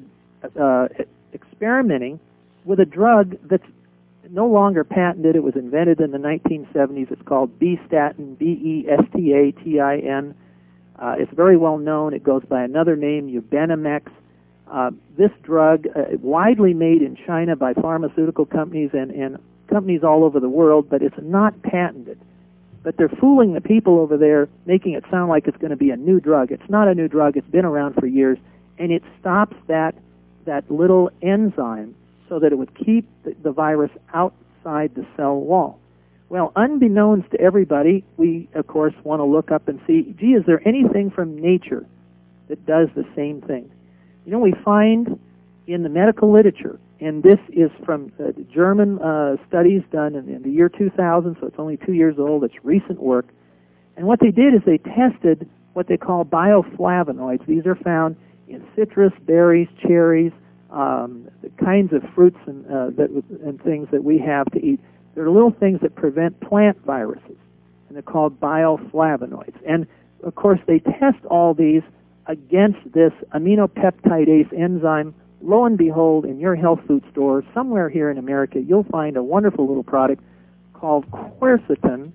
experimenting with a drug that's no longer patented. It was invented in the 1970s. It's called B-statin, B-E-S-T-A-T-I-N. It's very well known. It goes by another name, Ubenimex. This drug, widely made in China by pharmaceutical companies and companies all over the world, but it's not patented. But they're fooling the people over there, making it sound like it's going to be a new drug. It's not a new drug. It's been around for years, and it stops that little enzyme so that it would keep the virus outside the cell wall. Well, unbeknownst to everybody, we, of course, want to look up and see, gee, is there anything from nature that does the same thing? You know, we find in the medical literature, and this is from German studies done in the year 2000, so it's only 2 years old. It's recent work. And what they did is they tested what they call bioflavonoids. These are found in citrus, berries, cherries, the kinds of fruits and things that we have to eat. They're little things that prevent plant viruses, and they're called bioflavonoids. And, of course, they test all these against this aminopeptidase enzyme. Lo and behold, in your health food store, somewhere here in America, you'll find a wonderful little product called quercetin,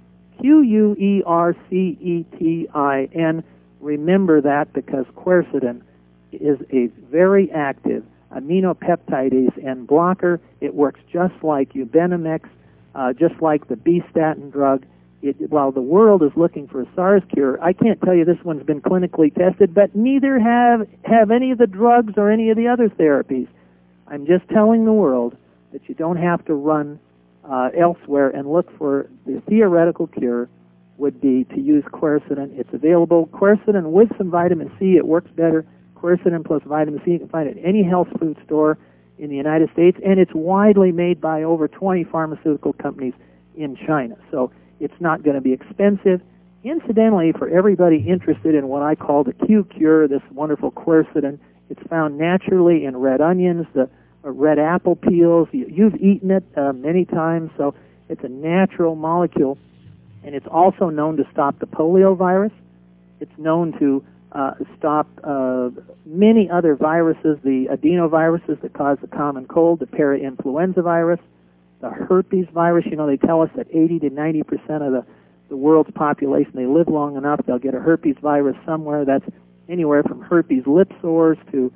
Quercetin. Remember that, because quercetin is a very active aminopeptidase N blocker. It works just like Ubenimex, just like the B-statin drug. While the world is looking for a SARS cure, I can't tell you this one's been clinically tested, but neither have any of the drugs or any of the other therapies. I'm just telling the world that you don't have to run elsewhere and look for the theoretical cure would be to use quercetin. It's available. Quercetin with some vitamin C, it works better. Quercetin plus vitamin C, you can find it at any health food store in the United States, and it's widely made by over 20 pharmaceutical companies in China. So it's not going to be expensive. Incidentally, for everybody interested in what I call the Q cure, this wonderful quercetin, it's found naturally in red onions, the red apple peels. You've eaten it many times, so it's a natural molecule. And it's also known to stop the polio virus. It's known to stop many other viruses, the adenoviruses that cause the common cold, the parainfluenza virus, the herpes virus. You know, they tell us that 80 to 90% of the world's population, they live long enough, they'll get a herpes virus somewhere. That's anywhere from herpes lip sores to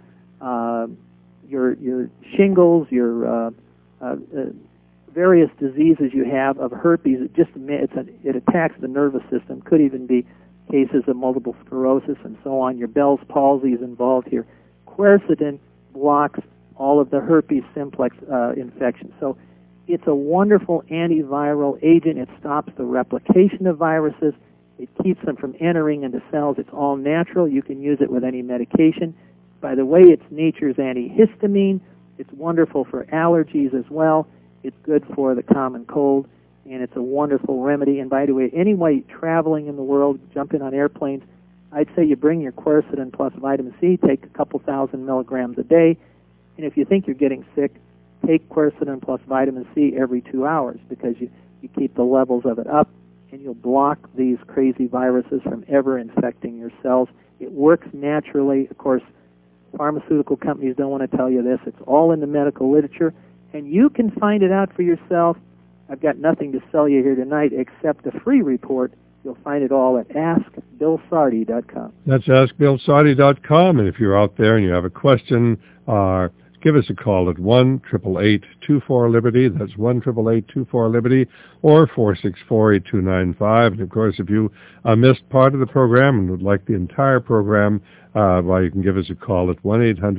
your shingles, your various diseases you have of herpes. It attacks the nervous system. Could even be cases of multiple sclerosis and so on. Your Bell's palsy is involved here. Quercetin blocks all of the herpes simplex infections. So it's a wonderful antiviral agent. It stops the replication of viruses. It keeps them from entering into cells. It's all natural. You can use it with any medication. By the way, it's nature's antihistamine. It's wonderful for allergies as well. It's good for the common cold, and it's a wonderful remedy. And by the way, anybody traveling in the world, jumping on airplanes, I'd say you bring your quercetin plus vitamin C, take a couple thousand milligrams a day, and if you think you're getting sick, take quercetin plus vitamin C every 2 hours, because you keep the levels of it up, and you'll block these crazy viruses from ever infecting your cells. It works naturally. Of course, pharmaceutical companies don't want to tell you this. It's all in the medical literature, and you can find it out for yourself. I've got nothing to sell you here tonight except a free report. You'll find it all at AskBillSardi.com. That's AskBillSardi.com, and if you're out there and you have a question, give us a call at 1-888-24-LIBERTY. That's 1-888-24-LIBERTY, or 464-8295. And, of course, if you missed part of the program and would like the entire program, you can give us a call at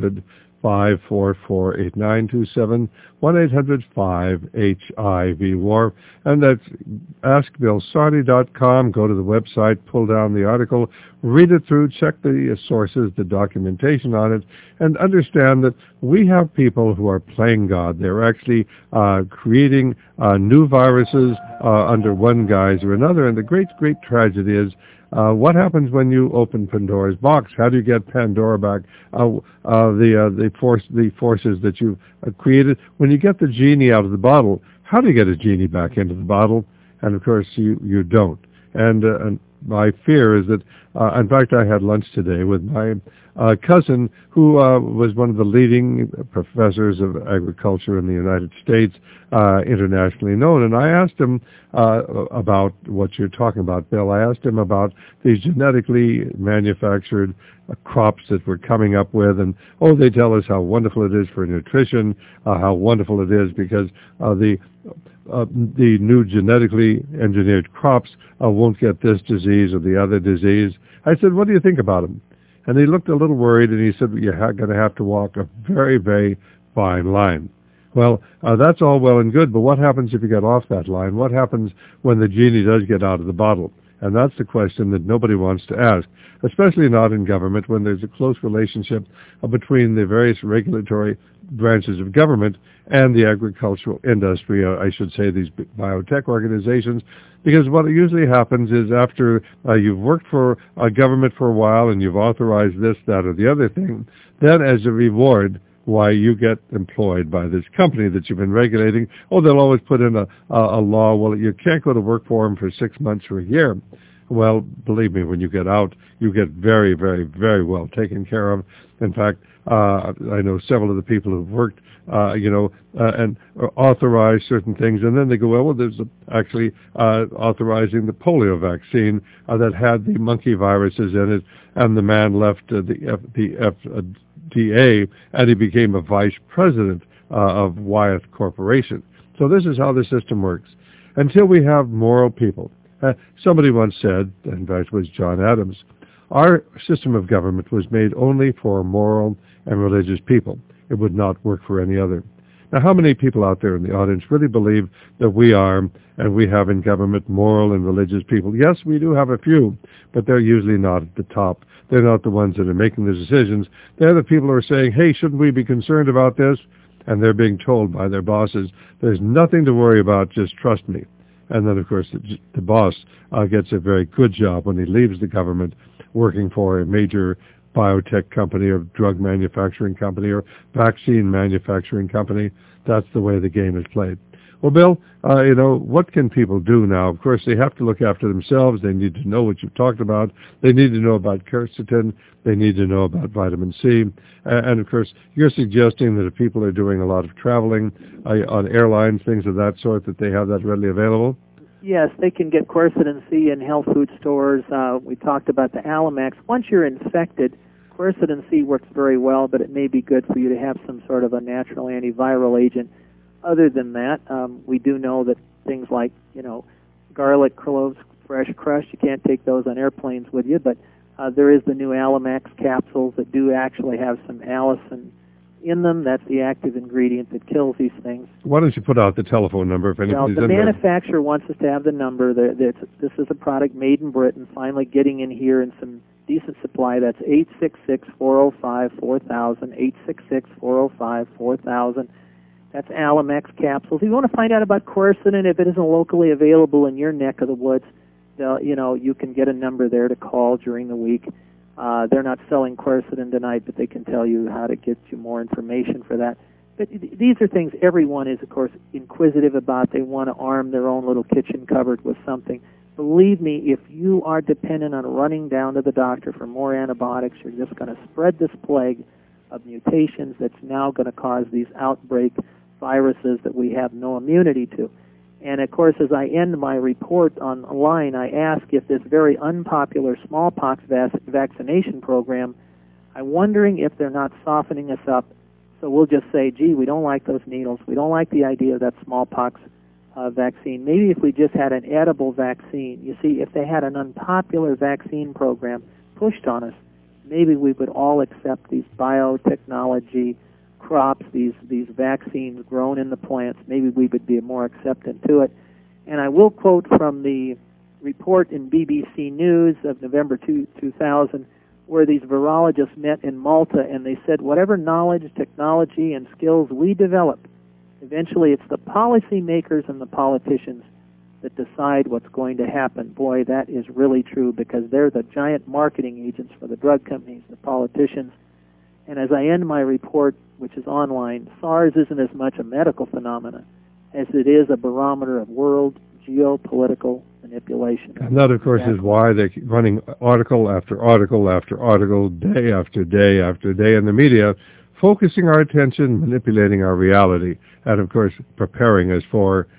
1-800-544-8927, 1-800-5-HIV-WAR, and that's AskBillSardi.com. Go to the website, pull down the article, read it through, check the sources, the documentation on it, and understand that we have people who are playing God. They're actually creating new viruses under one guise or another, and the great, great tragedy is what happens when you open Pandora's box? How do you get Pandora back? The forces that you've created. When you get the genie out of the bottle, how do you get a genie back into the bottle? And of course, you don't. And my fear is that, in fact, I had lunch today with my cousin, who was one of the leading professors of agriculture in the United States, internationally known. And I asked him about what you're talking about, Bill. I asked him about these genetically manufactured crops that we're coming up with. And, they tell us how wonderful it is for nutrition, how wonderful it is because the new genetically engineered crops won't get this disease or the other disease. I said, what do you think about them? And he looked a little worried, and he said, you're going to have to walk a very, very fine line. Well, that's all well and good, but what happens if you get off that line? What happens when the genie does get out of the bottle? And that's the question that nobody wants to ask, especially not in government when there's a close relationship between the various regulatory branches of government and the agricultural industry, I should say these biotech organizations, because what usually happens is after you've worked for a government for a while and you've authorized this, that, or the other thing, then as a reward, why you get employed by this company that you've been regulating. Oh, they'll always put in a law, well, you can't go to work for them for 6 months or a year. Well, believe me, when you get out, you get very, very, very well taken care of. In fact, I know several of the people who've worked, and authorized certain things, and then they go, well, there's actually authorizing the polio vaccine that had the monkey viruses in it, and the man left the FDA, and he became a vice president of Wyeth Corporation. So this is how the system works. Until we have moral people. Somebody once said, in fact it was John Adams, our system of government was made only for moral and religious people. It would not work for any other. Now, how many people out there in the audience really believe that we are, and we have in government, moral and religious people? Yes, we do have a few, but they're usually not at the top. They're not the ones that are making the decisions. They're the people who are saying, hey, shouldn't we be concerned about this? And they're being told by their bosses, there's nothing to worry about, just trust me. And then, of course, the boss gets a very good job when he leaves the government working for a major biotech company or drug manufacturing company or vaccine manufacturing company. That's the way the game is played. Well, Bill, what can people do now? Of course, they have to look after themselves. They need to know what you've talked about. They need to know about quercetin. They need to know about vitamin C. And, of course, you're suggesting that if people are doing a lot of traveling on airlines, things of that sort, that they have that readily available? Yes, they can get quercetin C in health food stores. We talked about the Alamax. Once you're infected, quercetin C works very well, but it may be good for you to have some sort of a natural antiviral agent. Other than that, we do know that things like, garlic cloves, fresh crushed, you can't take those on airplanes with you, but there is the new Alamax capsules that do actually have some allicin in them. That's the active ingredient that kills these things. Why don't you put out the telephone number if anybody's the manufacturer wants us to have the number. This is a product made in Britain, finally getting in here in some decent supply. That's 866-405-4000, 866-405-4000. That's Alamax capsules. If you want to find out about quercetin, if it isn't locally available in your neck of the woods, you can get a number there to call during the week. They're not selling quercetin tonight, but they can tell you how to get you more information for that. But these are things everyone is, of course, inquisitive about. They want to arm their own little kitchen cupboard with something. Believe me, if you are dependent on running down to the doctor for more antibiotics, you're just going to spread this plague of mutations that's now going to cause these outbreak viruses that we have no immunity to. And, of course, as I end my report online, I ask if this very unpopular smallpox vaccination program, I'm wondering if they're not softening us up. So we'll just say, gee, we don't like those needles. We don't like the idea of that smallpox vaccine. Maybe if we just had an edible vaccine. You see, if they had an unpopular vaccine program pushed on us, maybe we would all accept these biotechnology crops, these vaccines grown in the plants. Maybe we would be more acceptant to it. And I will quote from the report in BBC News of November 2000, where these virologists met in Malta, and they said, whatever knowledge, technology, and skills we develop, eventually it's the policymakers and the politicians that decide what's going to happen. Boy, that is really true, because they're the giant marketing agents for the drug companies, the politicians. And as I end my report, which is online, SARS isn't as much a medical phenomenon as it is a barometer of world geopolitical manipulation. And that, of course, is why they're running article after article after article, day after day after day in the media, focusing our attention, manipulating our reality, and, of course, preparing us for,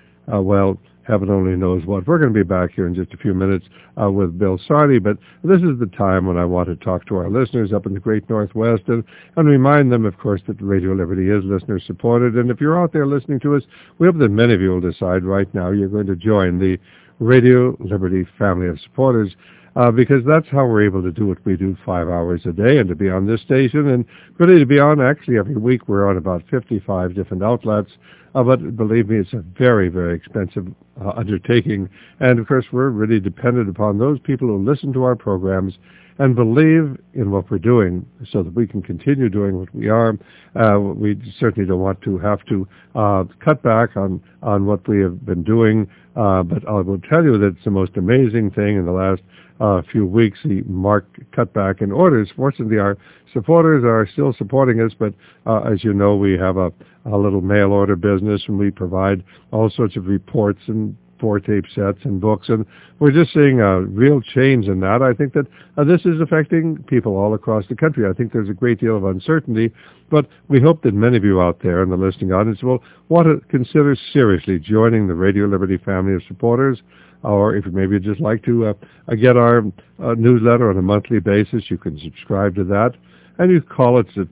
heaven only knows what. We're going to be back here in just a few minutes with Bill Sardi, but this is the time when I want to talk to our listeners up in the great Northwest and remind them, of course, that Radio Liberty is listener-supported. And if you're out there listening to us, we hope that many of you will decide right now you're going to join the Radio Liberty family of supporters, because that's how we're able to do what we do 5 hours a day and to be on this station and really to be on actually every week. We're on about 55 different outlets but believe me, it's a very, very expensive undertaking. And, of course, we're really dependent upon those people who listen to our programs and believe in what we're doing so that we can continue doing what we are. We certainly don't want to have to cut back on what we have been doing, but I will tell you that it's the most amazing thing in the last few weeks, the marked cutback in orders. Fortunately, our supporters are still supporting us, but as you know, we have a little mail order business, and we provide all sorts of reports and 4-tape sets and books, and we're just seeing a real change in that. I think that this is affecting people all across the country. I think there's a great deal of uncertainty, but we hope that many of you out there in the listening audience will want to consider seriously joining the Radio Liberty family of supporters, or if maybe you'd just like to get our newsletter on a monthly basis, you can subscribe to that, and you can call us at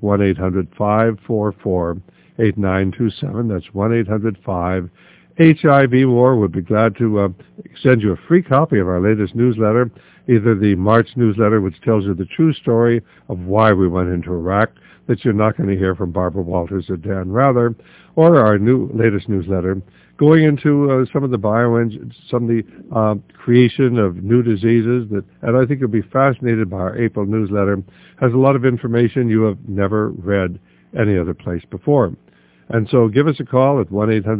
1-800-544-8927. That's 1-800-5-HIV War. We'll be glad to send you a free copy of our latest newsletter, either the March newsletter, which tells you the true story of why we went into Iraq, that you're not going to hear from Barbara Walters or Dan Rather, or our latest newsletter, going into some of the creation of new diseases, and I think you'll be fascinated by our April newsletter. Has a lot of information you have never read any other place before. And so give us a call at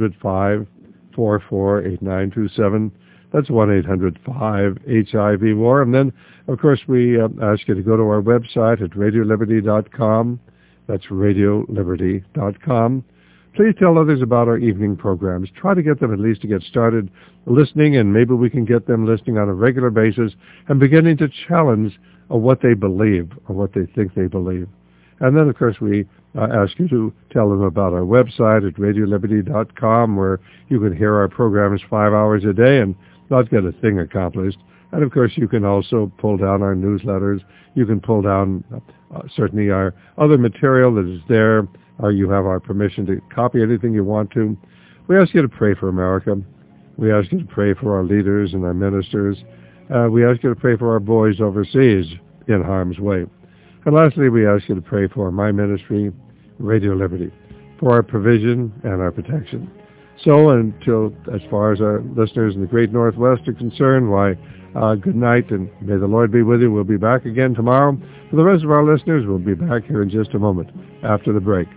1-800-544-8927. That's 1-800-5-HIV-WAR. And then, of course, we ask you to go to our website at radioliberty.com. That's radioliberty.com. Please tell others about our evening programs. Try to get them at least to get started listening, and maybe we can get them listening on a regular basis and beginning to challenge what they believe or what they think they believe. And then, of course, we ask you to tell them about our website at radioliberty.com, where you can hear our programs 5 hours a day and not get a thing accomplished. And, of course, you can also pull down our newsletters. You can pull down certainly our other material that is there. You have our permission to copy anything you want to. We ask you to pray for America. We ask you to pray for our leaders and our ministers. We ask you to pray for our boys overseas in harm's way. And lastly, we ask you to pray for my ministry, Radio Liberty, for our provision and our protection. So until, as far as our listeners in the great Northwest are concerned, why, good night, and may the Lord be with you. We'll be back again tomorrow. For the rest of our listeners, we'll be back here in just a moment after the break.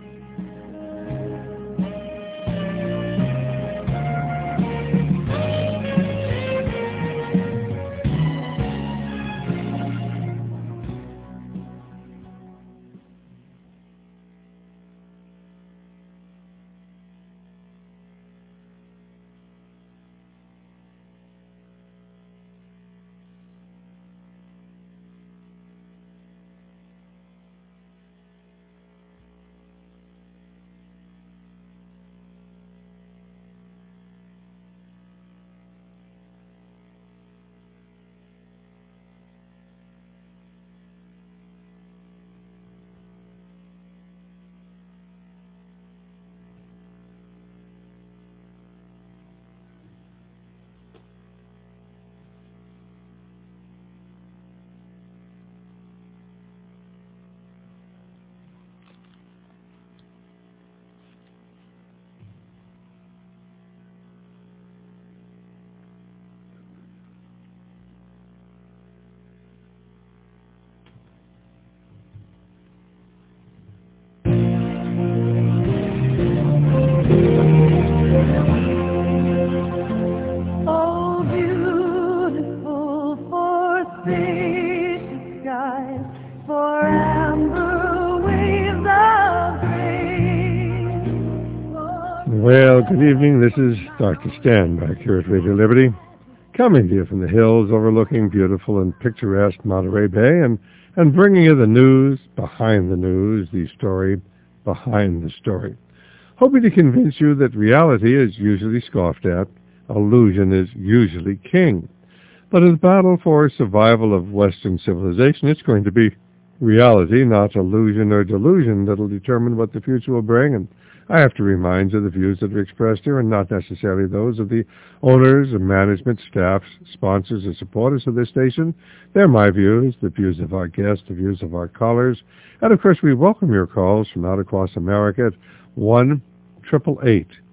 Well, good evening. This is Dr. Stan back here at Radio Liberty, coming to you from the hills overlooking beautiful and picturesque Monterey Bay, and bringing you the news behind the news, the story behind the story. Hoping to convince you that reality is usually scoffed at, illusion is usually king. But in the battle for survival of Western civilization, it's going to be reality, not illusion or delusion, that will determine what the future will bring. And I have to remind you the views that are expressed here are not necessarily those of the owners, or management, staffs, sponsors, or supporters of this station. They're my views, the views of our guests, the views of our callers. And, of course, we welcome your calls from out across America at 1-888-866-3844.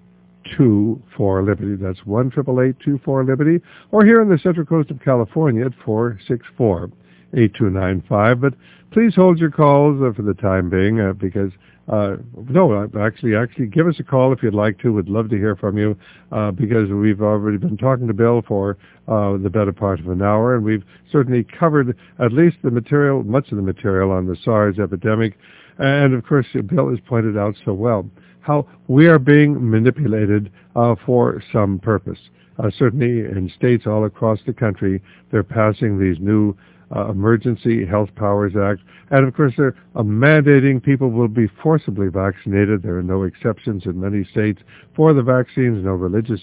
1-888-24-LIBERTY. That's 1-888-24-LIBERTY. Or here on the Central Coast of California at 464-8295. But please hold your calls for the time being because actually give us a call if you'd like to. We'd love to hear from you because we've already been talking to Bill for the better part of an hour, and we've certainly covered at least much of the material on the SARS epidemic. And, of course, Bill has pointed out so well how we are being manipulated for some purpose. Certainly in states all across the country, they're passing these new Emergency Health Powers Act. And, of course, they're mandating people will be forcibly vaccinated. There are no exceptions in many states for the vaccines, no religious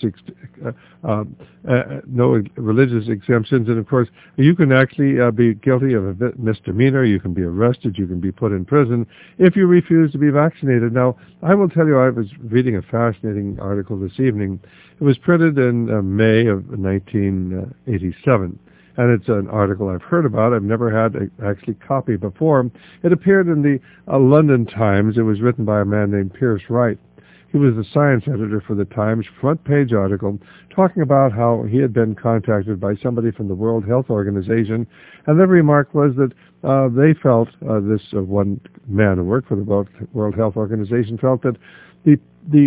exemptions. And, of course, you can actually be guilty of a misdemeanor. You can be arrested. You can be put in prison if you refuse to be vaccinated. Now, I will tell you, I was reading a fascinating article this evening. It was printed in May of 1987. And it's an article I've heard about. I've never had actually copy before. It appeared in the London Times. It was written by a man named Pierce Wright. He was the science editor for the Times, front page article, talking about how he had been contacted by somebody from the World Health Organization, and their remark was that they felt, one man who worked for the World Health Organization felt that the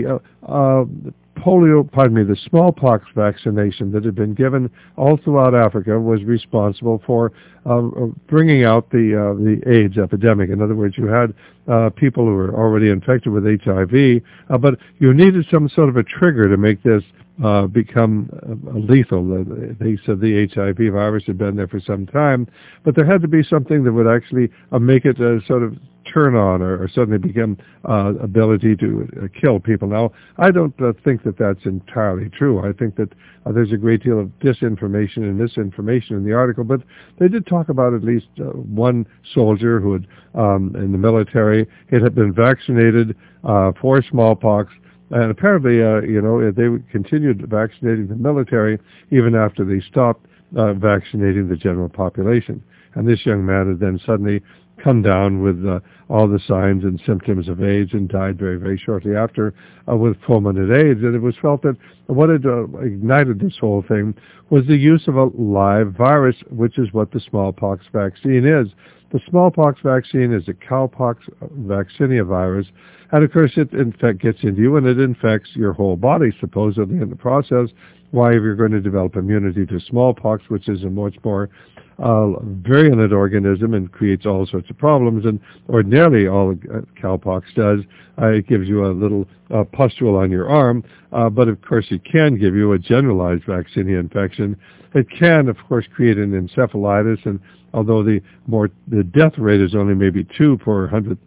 smallpox vaccination that had been given all throughout Africa was responsible for bringing out the AIDS epidemic. In other words, you had people who were already infected with HIV, but you needed some sort of a trigger to make this become lethal. They said the HIV virus had been there for some time, but there had to be something that would actually make it sort of turn on or suddenly become ability to kill people. Now, I don't think that that's entirely true. I think that there's a great deal of disinformation and misinformation in the article, but they did talk about at least one soldier who had, in the military, it had been vaccinated for smallpox. And apparently, they continued vaccinating the military even after they stopped vaccinating the general population. And this young man had then suddenly come down with all the signs and symptoms of AIDS and died very, very shortly after with fulminant AIDS. And it was felt that what had ignited this whole thing was the use of a live virus, which is what the smallpox vaccine is. The smallpox vaccine is a cowpox vaccinia virus, and of course it gets into you and it infects your whole body, supposedly in the process. Why, if you're going to develop immunity to smallpox, which is a much more virulent organism and creates all sorts of problems, and ordinarily all cowpox does, it gives you a little pustule on your arm, but of course it can give you a generalized vaccinia infection. It can, of course, create an encephalitis, and although the death rate is only maybe 2 per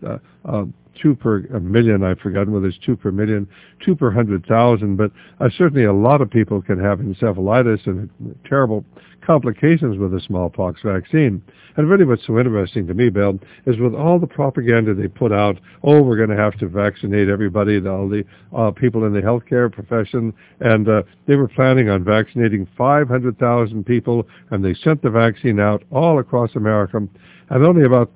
1,000,000, I've forgotten whether it's 2 per million, 2 per 100,000, but certainly a lot of people can have encephalitis and terrible complications with the smallpox vaccine. And really what's so interesting to me, Bill, is with all the propaganda they put out, we're going to have to vaccinate everybody, all the people in the healthcare profession, and they were planning on vaccinating 500,000 people, and they sent the vaccine out all across America, and only about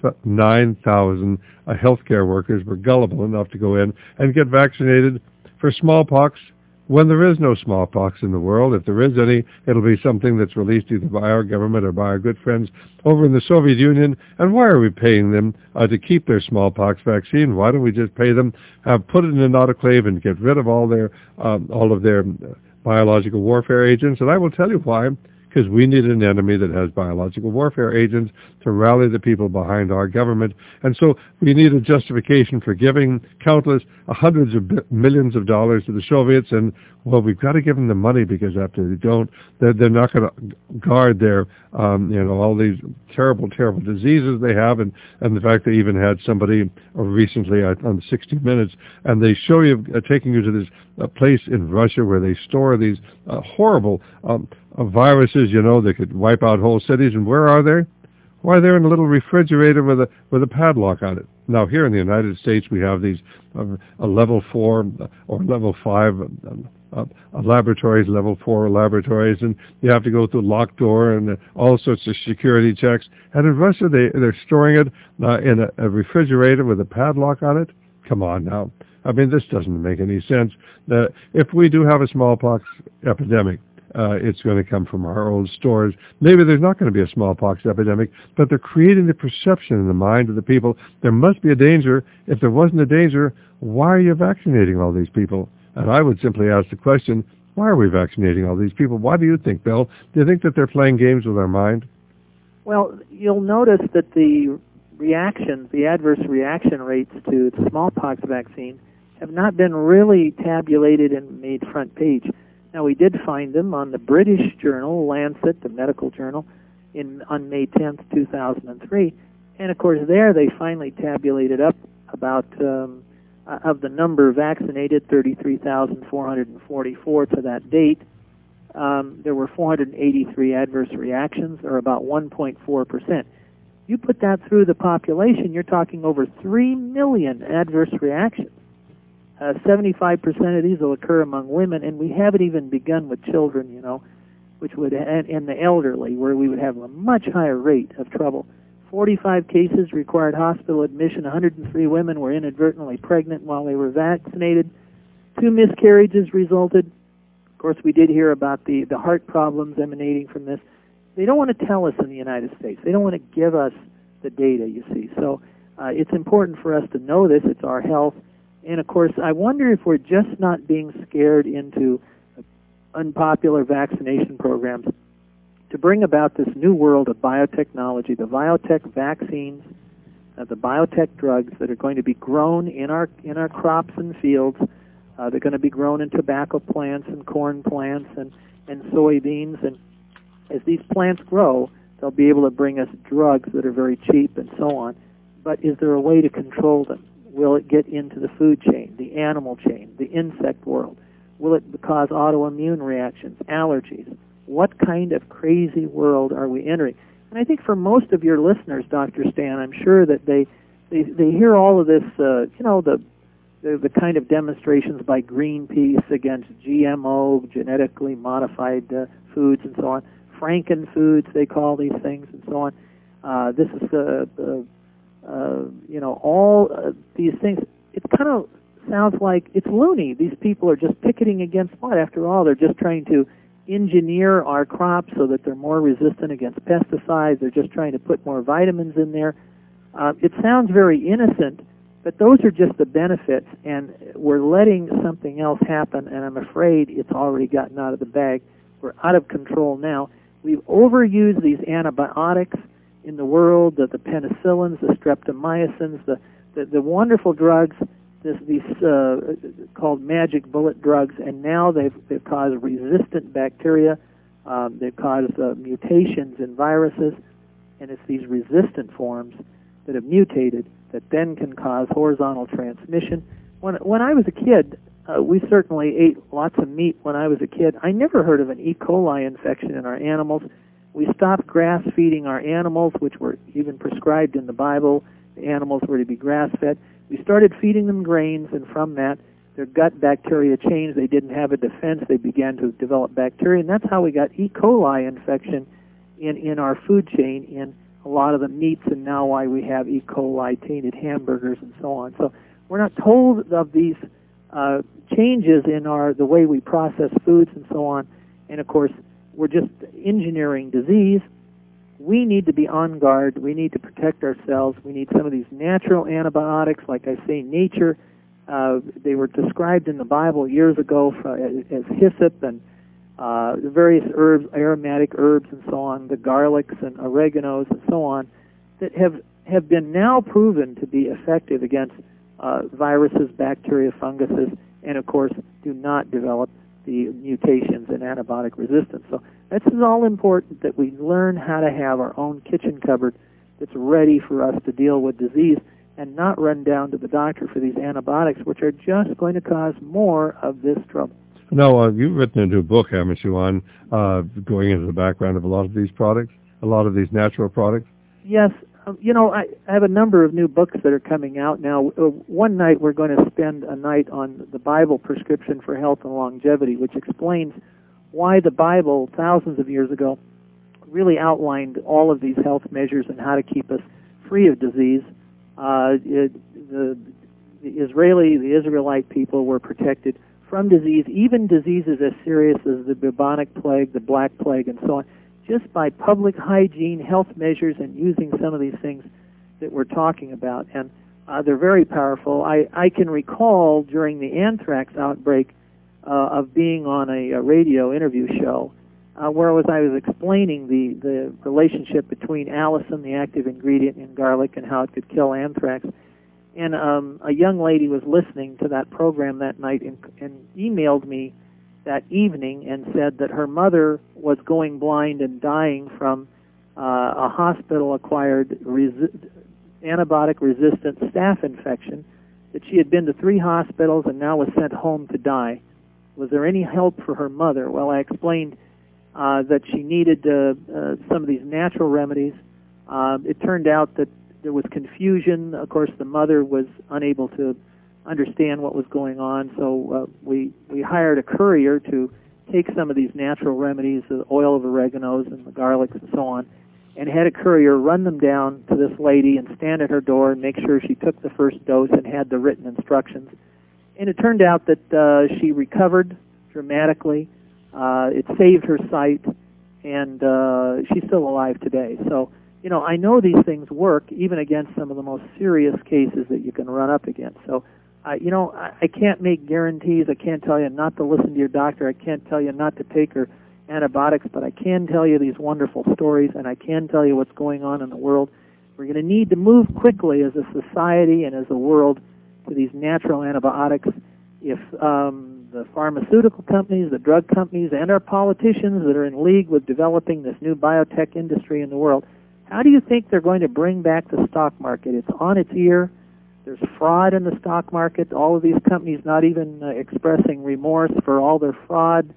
39,000 healthcare workers were gullible enough to go in and get vaccinated for smallpox when there is no smallpox in the world. If there is any, it'll be something that's released either by our government or by our good friends over in the Soviet Union. And why are we paying them to keep their smallpox vaccine? Why don't we just pay them, put it in an autoclave and get rid of all of their biological warfare agents? And I will tell you why. Because we need an enemy that has biological warfare agents to rally the people behind our government. And so we need a justification for giving countless hundreds of millions of dollars to the Soviets. And, well, we've got to give them the money, because after they don't, they're not going to guard their, all these terrible, terrible diseases they have. And the fact they even had somebody recently on 60 Minutes, and they show you, taking you to this place in Russia where they store these horrible viruses, that could wipe out whole cities. And where are they? Why, they're in a little refrigerator with a padlock on it. Now, here in the United States, we have these level 4 or level 5 laboratories, level 4 laboratories, and you have to go through locked door and all sorts of security checks. And in Russia, they're storing it in a refrigerator with a padlock on it. Come on now. I mean, this doesn't make any sense. If we do have a smallpox epidemic, it's going to come from our old stores. Maybe there's not going to be a smallpox epidemic, but they're creating the perception in the mind of the people. There must be a danger. If there wasn't a danger, why are you vaccinating all these people? And I would simply ask the question, why are we vaccinating all these people? Why do you think, Bill? Do you think that they're playing games with our mind? Well, you'll notice that the reactions, the adverse reaction rates to the smallpox vaccine have not been really tabulated and made front page. Now, we did find them on the British journal, Lancet, the medical journal, on May 10th, 2003. And, of course, there they finally tabulated up about, of the number vaccinated, 33,444 to that date. There were 483 adverse reactions, or about 1.4%. You put that through the population, you're talking over 3 million adverse reactions. 75% of these will occur among women, and we haven't even begun with children, which would, and the elderly, where we would have a much higher rate of trouble. 45 cases required hospital admission. 103 women were inadvertently pregnant while they were vaccinated. 2 miscarriages resulted. Of course, we did hear about the heart problems emanating from this. They don't want to tell us in the United States. They don't want to give us the data, you see. So it's important for us to know this. It's our health. And, of course, I wonder if we're just not being scared into unpopular vaccination programs to bring about this new world of biotechnology, the biotech vaccines, the biotech drugs that are going to be grown in our crops and fields. They're going to be grown in tobacco plants and corn plants and soybeans. And as these plants grow, they'll be able to bring us drugs that are very cheap and so on. But is there a way to control them? Will it get into the food chain, the animal chain, the insect world? Will it cause autoimmune reactions, allergies? What kind of crazy world are we entering? And I think for most of your listeners, Dr. Stan, I'm sure that they hear all of this, the kind of demonstrations by Greenpeace against GMO, genetically modified foods and so on, Frankenfoods, they call these things, and so on. This is all these things. It kind of sounds like it's loony. These people are just picketing against what? After all, they're just trying to engineer our crops so that they're more resistant against pesticides. They're just trying to put more vitamins in there. It sounds very innocent, but those are just the benefits, and we're letting something else happen, and I'm afraid it's already gotten out of the bag. We're out of control now. We've overused these antibiotics in the world, the penicillins, the streptomycins, the wonderful drugs, these called magic bullet drugs, and now they've caused resistant bacteria. They've caused mutations in viruses, and it's these resistant forms that have mutated that then can cause horizontal transmission. When I was a kid, we certainly ate lots of meat when I was a kid. I never heard of an E. coli infection in our animals. We stopped grass-feeding our animals, which were even prescribed in the Bible. The animals were to be grass-fed. We started feeding them grains, and from that, their gut bacteria changed. They didn't have a defense. They began to develop bacteria, and that's how we got E. coli infection in our food chain in a lot of the meats, and now why we have E. coli tainted hamburgers and so on. So we're not told of these changes in the way we process foods and so on, and of course, we're just engineering disease. We need to be on guard. We need to protect ourselves. We need some of these natural antibiotics, like I say, nature. They were described in the Bible years ago as hyssop and various herbs, aromatic herbs and so on, the garlics and oreganos and so on, that have been now proven to be effective against viruses, bacteria, funguses, and of course do not develop the mutations and antibiotic resistance. So this is all important, that we learn how to have our own kitchen cupboard that's ready for us to deal with disease and not run down to the doctor for these antibiotics, which are just going to cause more of this trouble. No, you've written a new book, haven't you, on going into the background of a lot of these products, a lot of these natural products? Yes. I have a number of new books that are coming out now. One night we're going to spend a night on the Bible prescription for health and longevity, which explains why the Bible, thousands of years ago, really outlined all of these health measures and how to keep us free of disease. the Israelite people were protected from disease, even diseases as serious as the bubonic plague, the Black Plague, and so on, just by public hygiene, health measures, and using some of these things that we're talking about. And they're very powerful. I can recall during the anthrax outbreak of being on a radio interview show where I was explaining the relationship between allicin, the active ingredient in garlic, and how it could kill anthrax. And a young lady was listening to that program that night and emailed me that evening and said that her mother was going blind and dying from a hospital-acquired antibiotic-resistant staph infection, that she had been to 3 hospitals and now was sent home to die. Was there any help for her mother? Well, I explained that she needed some of these natural remedies. It turned out that there was confusion. Of course, the mother was unable to understand what was going on, so we hired a courier to take some of these natural remedies, the oil of oreganos and the garlics and so on, and had a courier run them down to this lady and stand at her door and make sure she took the first dose and had the written instructions. And it turned out that she recovered dramatically. It saved her sight, and she's still alive today. So, you know, I know these things work even against some of the most serious cases that you can run up against. So, you know, I can't make guarantees. I can't tell you not to listen to your doctor. I can't tell you not to take her antibiotics, but I can tell you these wonderful stories, and I can tell you what's going on in the world. We're going to need to move quickly as a society and as a world to these natural antibiotics. If the pharmaceutical companies, the drug companies, and our politicians that are in league with developing this new biotech industry in the world, how do you think they're going to bring back the stock market? It's on its ear. There's fraud in the stock market. All of these companies not even expressing remorse for all their fraud.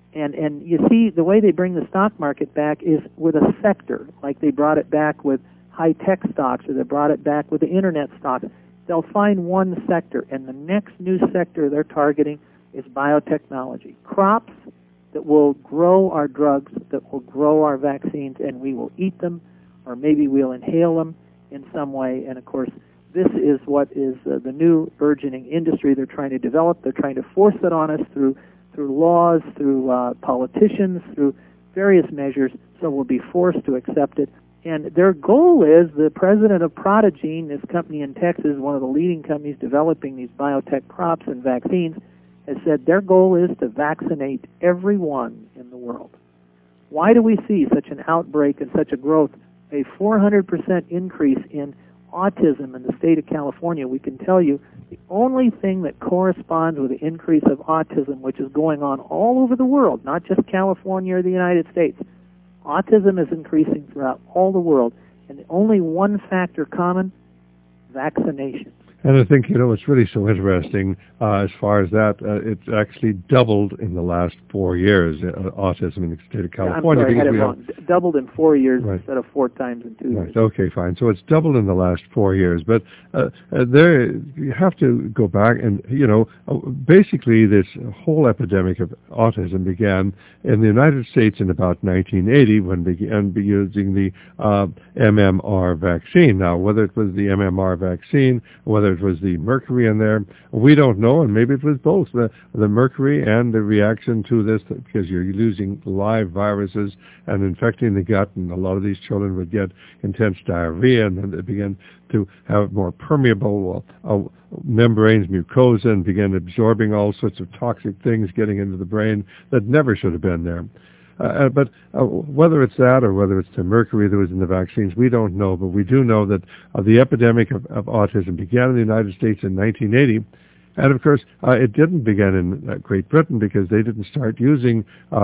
And you see, the way they bring the stock market back is with a sector, like they brought it back with high-tech stocks, or they brought it back with the internet stocks. They'll find one sector, and the next new sector they're targeting is biotechnology. Crops that will grow our drugs, that will grow our vaccines, and we will eat them, or maybe we'll inhale them in some way. And, of course, this is what is the new burgeoning industry they're trying to develop. They're trying to force it on us through laws, through politicians, through various measures, so we'll be forced to accept it. And their goal is, the president of Protogene, this company in Texas, one of the leading companies developing these biotech crops and vaccines, has said their goal is to vaccinate everyone in the world. Why do we see such an outbreak and such a growth, a 400% increase in autism in the state of California? We can tell you the only thing that corresponds with the increase of autism, which is going on all over the world, not just California or the United States. Autism is increasing throughout all the world, and the only one factor common, vaccination. And I think, you know, it's really so interesting as far as that. It's actually doubled in the last 4 years, autism in the state of California. I'm sorry, I had it wrong. Doubled in 4 years right. instead of 4 times in 2 years. Right. Okay, fine. So it's doubled in the last 4 years. But there, you have to go back and, you know, basically this whole epidemic of autism began in the United States in about 1980 when they began using the MMR vaccine. Now, whether it was the MMR vaccine, whether it was the mercury in there, we don't know, and maybe it was both, the mercury and the reaction to this, because you're using live viruses and infecting the gut, and a lot of these children would get intense diarrhea, and then they begin to have more permeable membranes, mucosa, and begin absorbing all sorts of toxic things getting into the brain that never should have been there. But whether it's that or whether it's the mercury that was in the vaccines, we don't know. But we do know that the epidemic of autism began in the United States in 1980. And, of course, it didn't begin in Great Britain because they didn't start using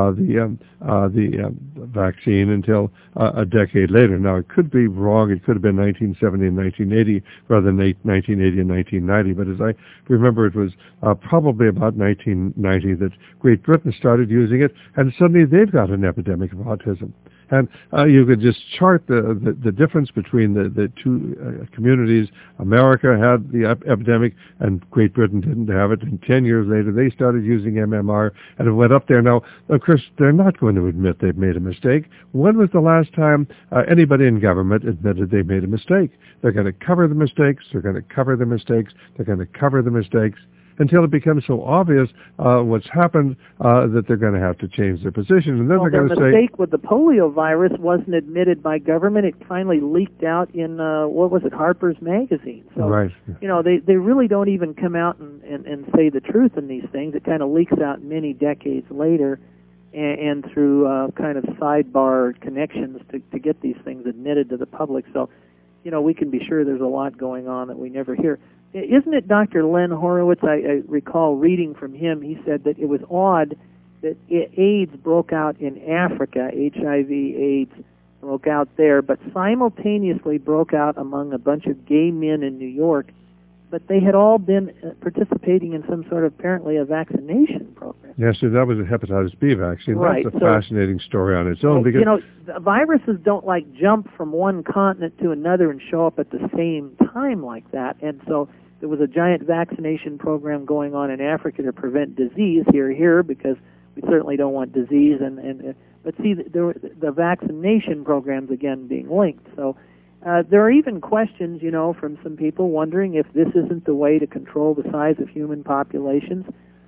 the vaccine until a decade later. Now, it could be wrong. It could have been 1970 and 1980 rather than 1980 and 1990. But as I remember, it was probably about 1990 that Great Britain started using it, and suddenly they've got an epidemic of autism. And you could just chart the difference between the two communities. America had the epidemic, and Great Britain didn't have it. And 10 years later, they started using MMR, and it went up there. Now, of course, they're not going to admit they've made a mistake. When was the last time anybody in government admitted they made a mistake? They're going to cover the mistakes. They're going to cover the mistakes. They're going to cover the mistakes until it becomes so obvious what's happened that they're going to have to change their position. And then they're going to say... the mistake with the polio virus wasn't admitted by government. It finally leaked out in, Harper's Magazine. So, right. They really don't even come out and say the truth in these things. It kind of leaks out many decades later and through kind of sidebar connections to get these things admitted to the public. So, we can be sure there's a lot going on that we never hear. Isn't it Dr. Len Horowitz? I recall reading from him. He said that it was odd that AIDS broke out in Africa, HIV/AIDS broke out there, but simultaneously broke out among a bunch of gay men in New York. But they had all been participating in some sort of, apparently, a vaccination program. Yes, so that was a hepatitis B vaccine. Right. That's a fascinating story on its own. Because viruses don't jump from one continent to another and show up at the same time like that. And so there was a giant vaccination program going on in Africa to prevent disease here, because we certainly don't want disease. But see, the vaccination programs, again, being linked. So there are even questions, from some people wondering if this isn't the way to control the size of human populations.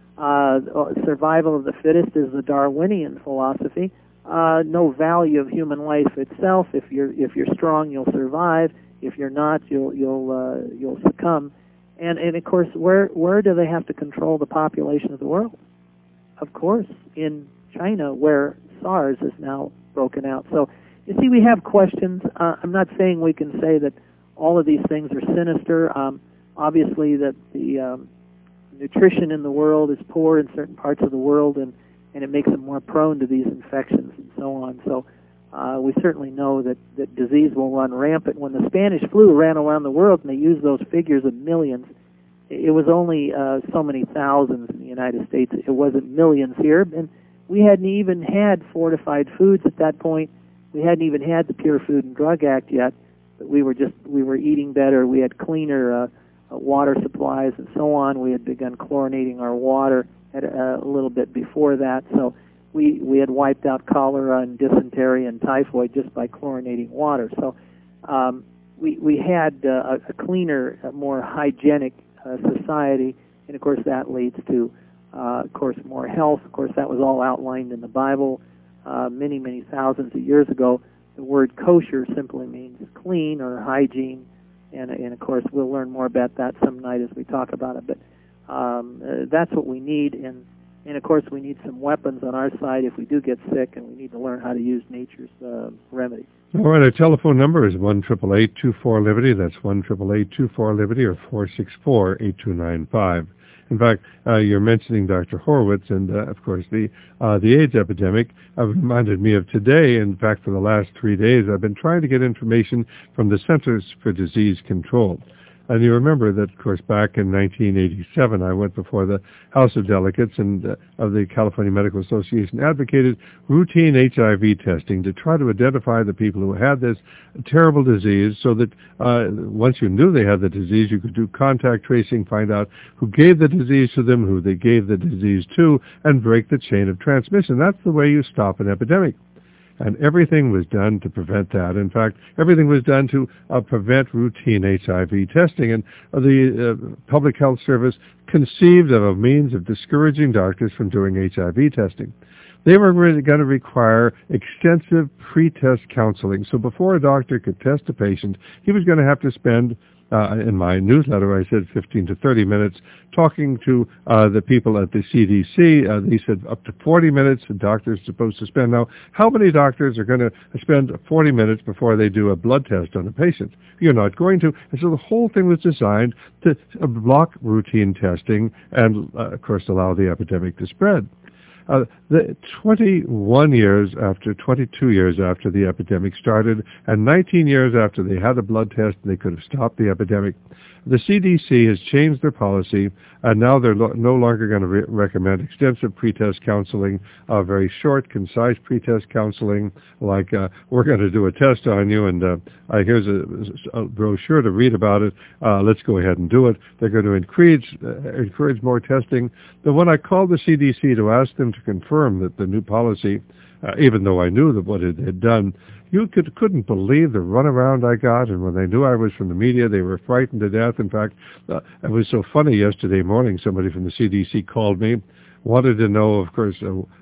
Survival of the fittest is the Darwinian philosophy. No value of human life itself. If you're strong, you'll survive. If you're not, you'll succumb. And of course, where do they have to control the population of the world? Of course, in China, where SARS is now broken out. So, you see, we have questions. I'm not saying we can say that all of these things are sinister. Obviously, that the nutrition in the world is poor in certain parts of the world, and it makes them more prone to these infections and so on. So we certainly know that disease will run rampant. When the Spanish flu ran around the world, and they used those figures of millions, it was only so many thousands in the United States. It wasn't millions here, and we hadn't even had fortified foods at that point. We hadn't even had the Pure Food and Drug Act yet, but we were eating better. We had cleaner water supplies and so on. We had begun chlorinating our water at a little bit before that. So we had wiped out cholera and dysentery and typhoid just by chlorinating water. So we had a cleaner, more hygienic society, and of course that leads to, more health. Of course, that was all outlined in the Bible. Many, many thousands of years ago. The word kosher simply means clean or hygiene, and of course we'll learn more about that some night as we talk about it. But that's what we need, and of course we need some weapons on our side if we do get sick, and we need to learn how to use nature's remedies. All right, our telephone number is 1-888-24-LIBERTY. That's 1-888-24-LIBERTY or 464-8295. In fact, you're mentioning Dr. Horowitz, and of course the AIDS epidemic reminded me of today. In fact, for the last 3 days, I've been trying to get information from the Centers for Disease Control. And you remember that, of course, back in 1987, I went before the House of Delegates and of the California Medical Association, advocated routine HIV testing to try to identify the people who had this terrible disease, so that once you knew they had the disease, you could do contact tracing, find out who gave the disease to them, who they gave the disease to, and break the chain of transmission. That's the way you stop an epidemic. And everything was done to prevent that. In fact, everything was done to prevent routine HIV testing. And the Public Health Service conceived of a means of discouraging doctors from doing HIV testing. They were going to require extensive pre-test counseling. So before a doctor could test a patient, he was going to have to spend, in my newsletter, I said 15 to 30 minutes talking to the people at the CDC. They said up to 40 minutes the doctor's supposed to spend. Now, how many doctors are going to spend 40 minutes before they do a blood test on a patient? You're not going to. And so the whole thing was designed to block routine testing and, of course, allow the epidemic to spread. The 22 years after the epidemic started, and 19 years after they had a blood test and they could have stopped the epidemic, the CDC has changed their policy, and now they're no longer going to recommend extensive pretest counseling, very short, concise pretest counseling, like we're going to do a test on you, and here's a brochure to read about it. Let's go ahead and do it. They're going to encourage more testing. But when I called the CDC to ask them to confirm that the new policy, even though I knew that what it had done, you couldn't believe the runaround I got, and when they knew I was from the media, they were frightened to death. In fact, it was so funny yesterday morning, somebody from the CDC called me, wanted to know, of course,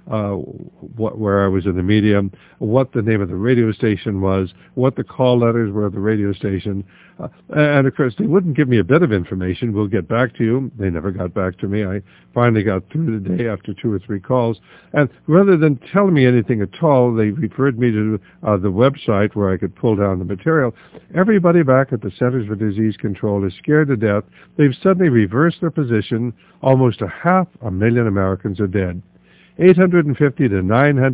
where I was in the media, what the name of the radio station was, what the call letters were of the radio station. And, of course, they wouldn't give me a bit of information. We'll get back to you. They never got back to me. I finally got through the day after 2 or 3 calls. And rather than telling me anything at all, they referred me to the website where I could pull down the material. Everybody back at the Centers for Disease Control is scared to death. They've suddenly reversed their position. Almost 500,000 Americans are dead. 850 to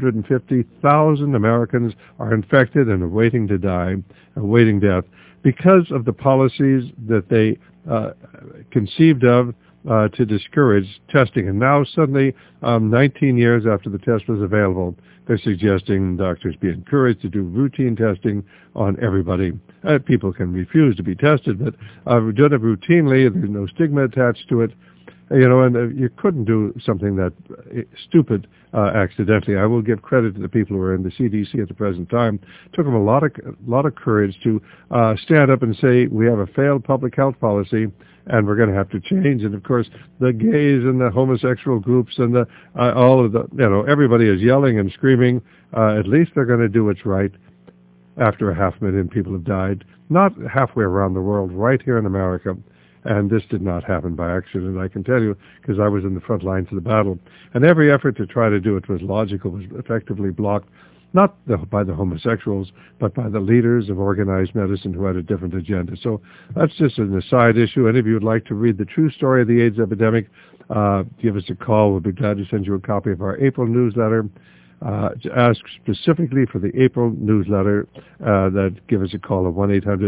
950,000 Americans are infected and are waiting to die, awaiting death, because of the policies that they conceived of to discourage testing. And now suddenly, 19 years after the test was available, they're suggesting doctors be encouraged to do routine testing on everybody. People can refuse to be tested, but done it routinely. There's no stigma attached to it. You know, and you couldn't do something that stupid accidentally. I will give credit to the people who are in the CDC at the present time. It took them a lot of courage to stand up and say, we have a failed public health policy, and we're going to have to change. And of course, the gays and the homosexual groups and the all of the, everybody is yelling and screaming. At least they're going to do what's right. After 500,000 people have died, not halfway around the world, right here in America. And this did not happen by accident, I can tell you, because I was in the front lines of the battle. And every effort to try to do it was logical, was effectively blocked, not by the homosexuals, but by the leaders of organized medicine who had a different agenda. So that's just an aside issue. Any of you would like to read the true story of the AIDS epidemic, give us a call. We'll be glad to send you a copy of our April newsletter. Ask specifically for the April newsletter, that give us a call at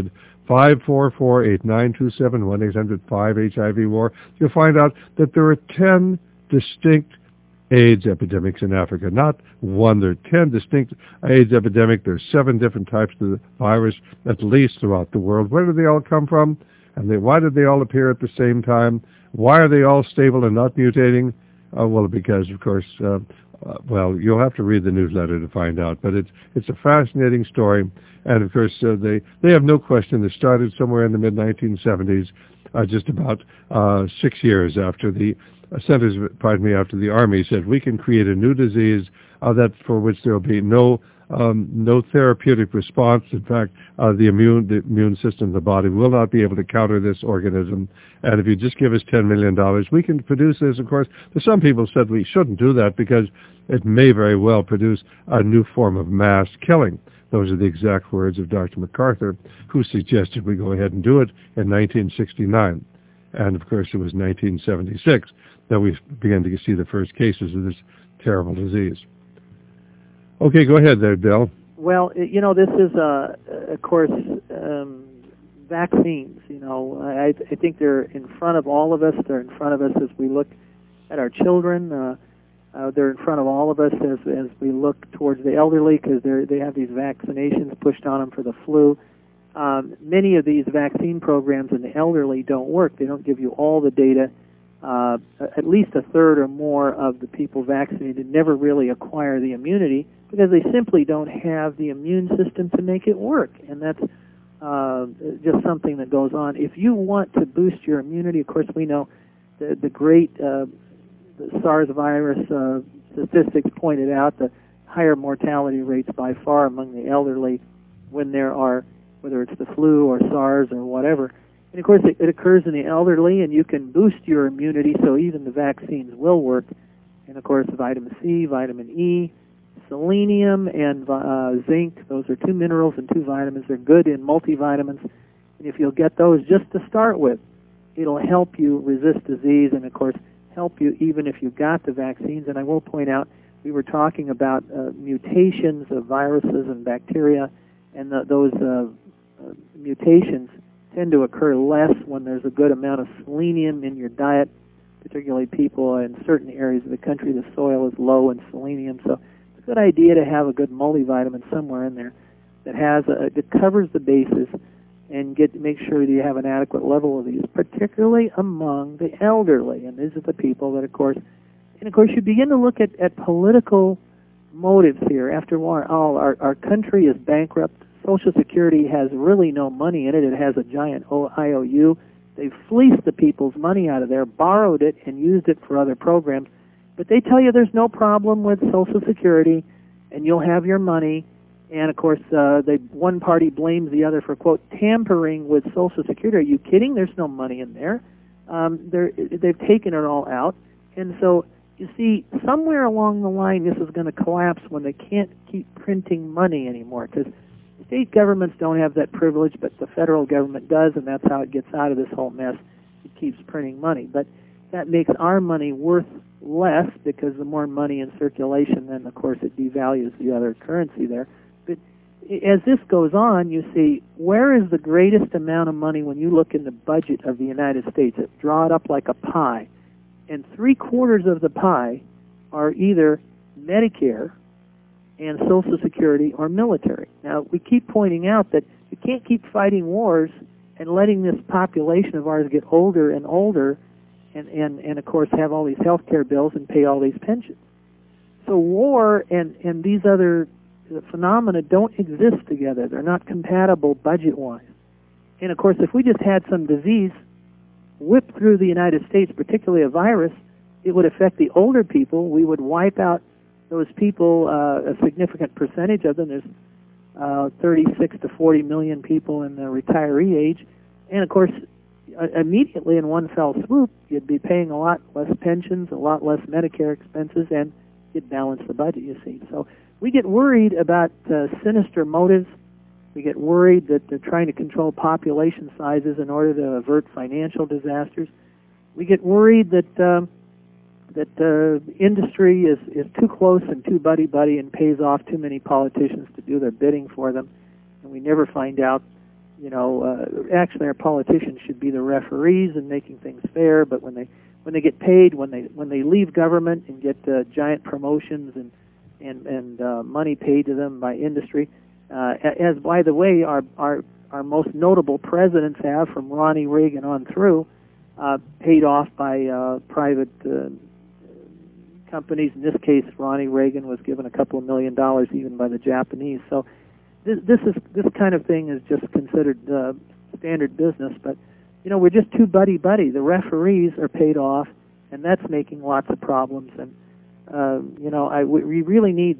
1-800-544-8927, 1-800-5-HIV-WAR. You'll find out that there are 10 distinct AIDS epidemics in Africa. Not one, there are 10 distinct AIDS epidemics. There are 7 different types of the virus, at least throughout the world. Where do they all come from? And why did they all appear at the same time? Why are they all stable and not mutating? Well, because, of course, you'll have to read the newsletter to find out. But it's a fascinating story. And, of course, they have no question. It started somewhere in the mid-1970s, just about 6 years after the after the Army said, we can create a new disease that for which there will be no therapeutic response. In fact, the immune system of the body will not be able to counter this organism. And if you just give us $10 million, we can produce this. Of course, some people said we shouldn't do that because it may very well produce a new form of mass killing. Those are the exact words of Dr. MacArthur, who suggested we go ahead and do it in 1969. And, of course, it was 1976 that we began to see the first cases of this terrible disease. Okay, go ahead there, Bill. Well, this is, of course, vaccines. I think they're in front of all of us. They're in front of us as we look at our children. They're in front of all of us as we look towards the elderly, because they have these vaccinations pushed on them for the flu. Many of these vaccine programs in the elderly don't work. They don't give you all the data. At least a third or more of the people vaccinated never really acquire the immunity because they simply don't have the immune system to make it work. And that's just something that goes on. If you want to boost your immunity, of course, we know the great the SARS virus statistics pointed out the higher mortality rates by far among the elderly when there are, whether it's the flu or SARS or whatever. And, of course, it occurs in the elderly, and you can boost your immunity so even the vaccines will work. And, of course, vitamin C, vitamin E, selenium, and zinc, those are 2 minerals and 2 vitamins. They're good in multivitamins. And if you'll get those just to start with, it'll help you resist disease and, of course, help you even if you got the vaccines. And I will point out, we were talking about mutations of viruses and bacteria, and those mutations tend to occur less when there's a good amount of selenium in your diet, particularly people in certain areas of the country. The soil is low in selenium, so it's a good idea to have a good multivitamin somewhere in there that has that covers the bases and make sure that you have an adequate level of these, particularly among the elderly. And these are the people that, of course, you begin to look at political motives here. After all, our country is bankrupt. Social Security has really no money in it. It has a giant IOU. They've fleeced the people's money out of there, borrowed it, and used it for other programs. But they tell you there's no problem with Social Security, and you'll have your money. And, of course, one party blames the other for, quote, tampering with Social Security. Are you kidding? There's no money in there. They've taken it all out. And so, you see, somewhere along the line, this is going to collapse when they can't keep printing money anymore, because state governments don't have that privilege, but the federal government does, and that's how it gets out of this whole mess. It keeps printing money. But that makes our money worth less, because the more money in circulation, then, of course, it devalues the other currency there. But as this goes on, you see, where is the greatest amount of money when you look in the budget of the United States? Draw it up like a pie. And 3/4 of the pie are either Medicare and Social Security or military. Now, we keep pointing out that you can't keep fighting wars and letting this population of ours get older and older and of course, have all these health care bills and pay all these pensions. So war and these other phenomena don't exist together. They're not compatible budget-wise. And, of course, if we just had some disease whip through the United States, particularly a virus, it would affect the older people. We would wipe out those people, a significant percentage of them. There's 36 to 40 million people in the retiree age. And, of course, immediately in one fell swoop, you'd be paying a lot less pensions, a lot less Medicare expenses, and you'd balance the budget, you see. So we get worried about sinister motives. We get worried that they're trying to control population sizes in order to avert financial disasters. We get worried that industry is too close and too buddy-buddy and pays off too many politicians to do their bidding for them. And we never find out, actually our politicians should be the referees in making things fair, but when they get paid, when they leave government and get giant promotions and money paid to them by industry, as by the way our most notable presidents have, from Ronnie Reagan on through, paid off by private companies. In this case, Ronnie Reagan was given a couple of $1 million even by the Japanese. So this kind of thing is just considered standard business. But we're just too buddy-buddy. The referees are paid off, and that's making lots of problems. And we really need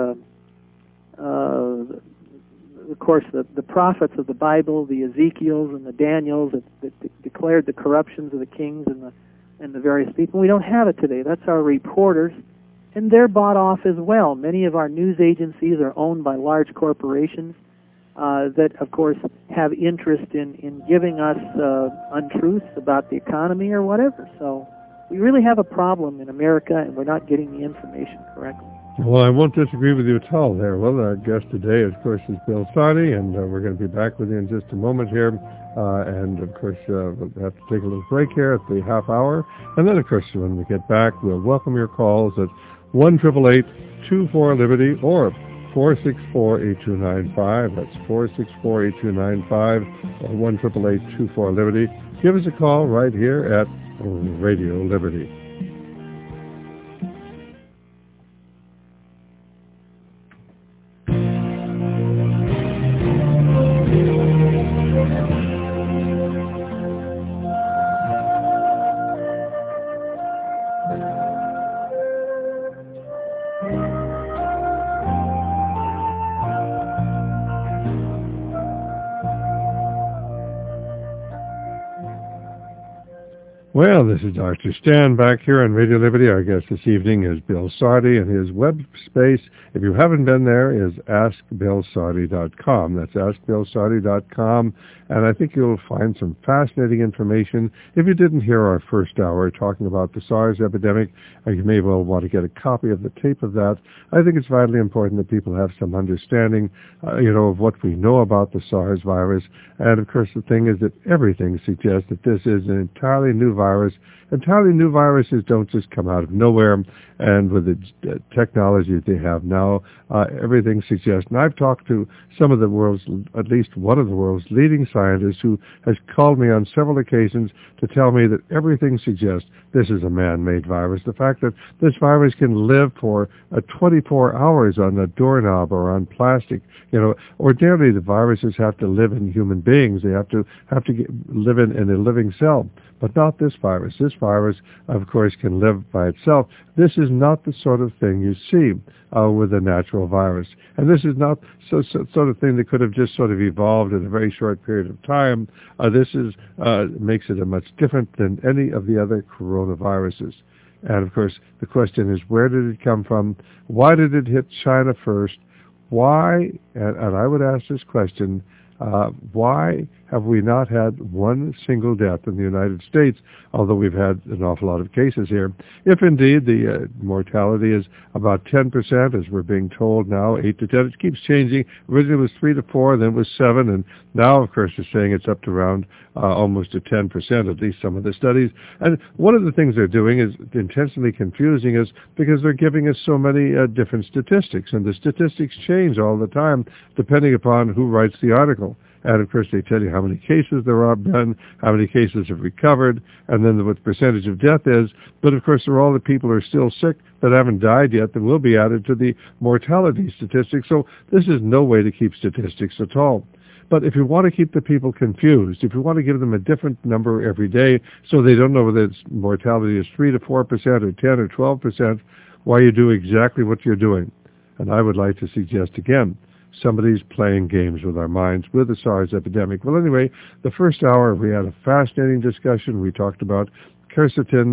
of course, the prophets of the Bible, the Ezekiels and the Daniels that declared the corruptions of the kings and the various people. We don't have it today. That's our reporters, and they're bought off as well. Many of our news agencies are owned by large corporations that, of course, have interest in giving us untruths about the economy or whatever. So we really have a problem in America, and we're not getting the information correctly. Well, I won't disagree with you at all there. Well, our guest today, of course, is Bill Sardi, and we're going to be back with you in just a moment here. And, of course, we'll have to take a little break here at the half hour. And then, of course, when we get back, we'll welcome your calls at 1-888-24-LIBERTY or 464-8295. That's 464-8295 or 1-888-24-LIBERTY. Give us a call right here at Radio Liberty. Well, this is Dr. Stan back here on Radio Liberty. Our guest this evening is Bill Sardi, and his web space, if you haven't been there, is AskBillSardi.com. That's AskBillSardi.com, and I think you'll find some fascinating information. If you didn't hear our first hour talking about the SARS epidemic, you may well want to get a copy of the tape of that. I think it's vitally important that people have some understanding, of what we know about the SARS virus. And, of course, the thing is that everything suggests that this is an entirely new virus. Entirely new viruses don't just come out of nowhere, and with the technology that they have now, everything suggests, and I've talked to some of the world's, at least one of the world's leading scientists who has called me on several occasions to tell me that everything suggests this is a man-made virus. The fact that this virus can live for 24 hours on a doorknob or on plastic, ordinarily the viruses have to live in human beings. They have to live in a living cell, but not this virus. This virus, of course, can live by itself. This is not the sort of thing you see with a natural virus. And this is not sort of thing that could have just sort of evolved in a very short period of time. This makes it a much different than any of the other coronaviruses. And, of course, the question is, where did it come from? Why did it hit China first? Why, and I would ask this question, why have we not had one single death in the United States, although we've had an awful lot of cases here? If indeed the mortality is about 10%, as we're being told now, 8 to 10, it keeps changing. Originally it was 3 to 4, then it was 7, and now, of course, they're saying it's up to around almost to 10%, at least some of the studies. And one of the things they're doing is intentionally confusing us because they're giving us so many different statistics, and the statistics change all the time depending upon who writes the article. And, of course, they tell you how many cases there have been, how many cases have recovered, and then what the percentage of death is. But, of course, there are all the people who are still sick that haven't died yet that will be added to the mortality statistics. So this is no way to keep statistics at all. But if you want to keep the people confused, if you want to give them a different number every day so they don't know whether its mortality is 3 to 4% or 10 or 12%, why you do exactly what you're doing. And I would like to suggest again, somebody's playing games with our minds with the SARS epidemic. Well, anyway, the first hour we had a fascinating discussion. We talked about quercetin.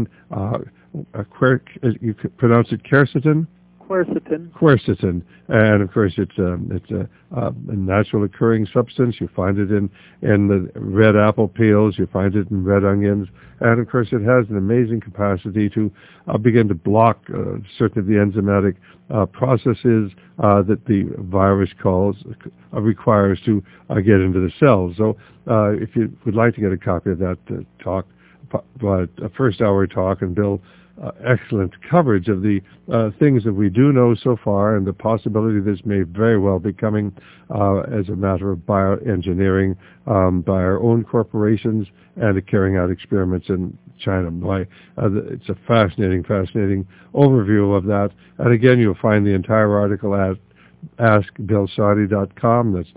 You could pronounce it quercetin? Quercetin. Quercetin, and of course it's a natural occurring substance. You find it in the red apple peels. You find it in red onions, and of course it has an amazing capacity to begin to block certain of the enzymatic processes that the virus requires to get into the cells. So if you would like to get a copy of that talk, a first hour talk, and Bill. Excellent coverage of the things that we do know so far and the possibility this may very well be coming as a matter of bioengineering by our own corporations and carrying out experiments in China. It's a fascinating overview of that. And again, you'll find the entire article at AskBillSardi.com. That's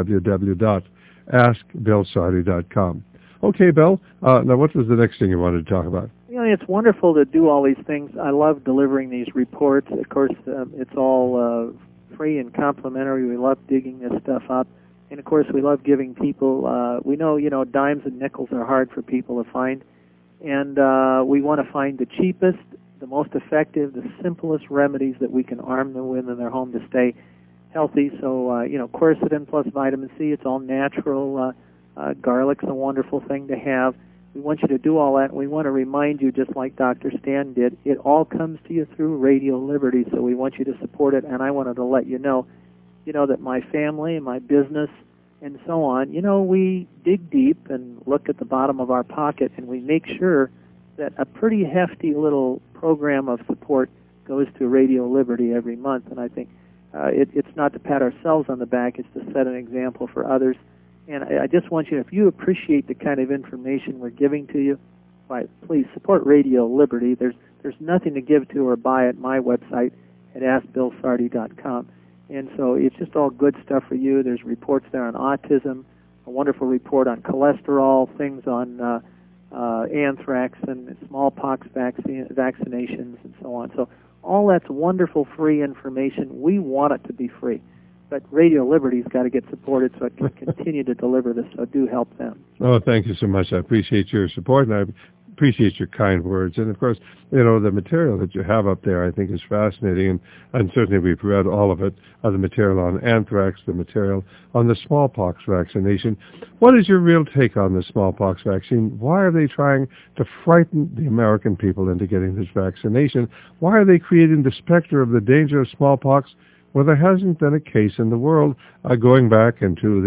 www.AskBillSardi.com. Okay, Bill. Now, what was the next thing you wanted to talk about? It's wonderful to do all these things. I love delivering these reports. Of course, it's all free and complimentary. We love digging this stuff up. And, of course, we love giving people, we know, dimes and nickels are hard for people to find. And we want to find the cheapest, the most effective, the simplest remedies that we can arm them with in their home to stay healthy. So, quercetin plus vitamin C, it's all natural. Garlic's a wonderful thing to have. We want you to do all that, and we want to remind you, just like Dr. Stan did, it all comes to you through Radio Liberty, so we want you to support it, and I wanted to let you know that my family and my business and so on, we dig deep and look at the bottom of our pocket, and we make sure that a pretty hefty little program of support goes to Radio Liberty every month, and I think it's not to pat ourselves on the back, it's to set an example for others. And I just want you, if you appreciate the kind of information we're giving to you, please support Radio Liberty. There's nothing to give to or buy at my website at AskBillSardi.com. And so it's just all good stuff for you. There's reports there on autism, a wonderful report on cholesterol, things on anthrax and smallpox vaccinations and so on. So all that's wonderful free information. We want it to be free. But Radio Liberty's got to get supported so it can continue to deliver this, so do help them. Oh, thank you so much. I appreciate your support, and I appreciate your kind words. And, of course, the material that you have up there I think is fascinating, and certainly we've read all of it, the material on anthrax, the material on the smallpox vaccination. What is your real take on the smallpox vaccine? Why are they trying to frighten the American people into getting this vaccination? Why are they creating the specter of the danger of smallpox? Well, there hasn't been a case in the world going back into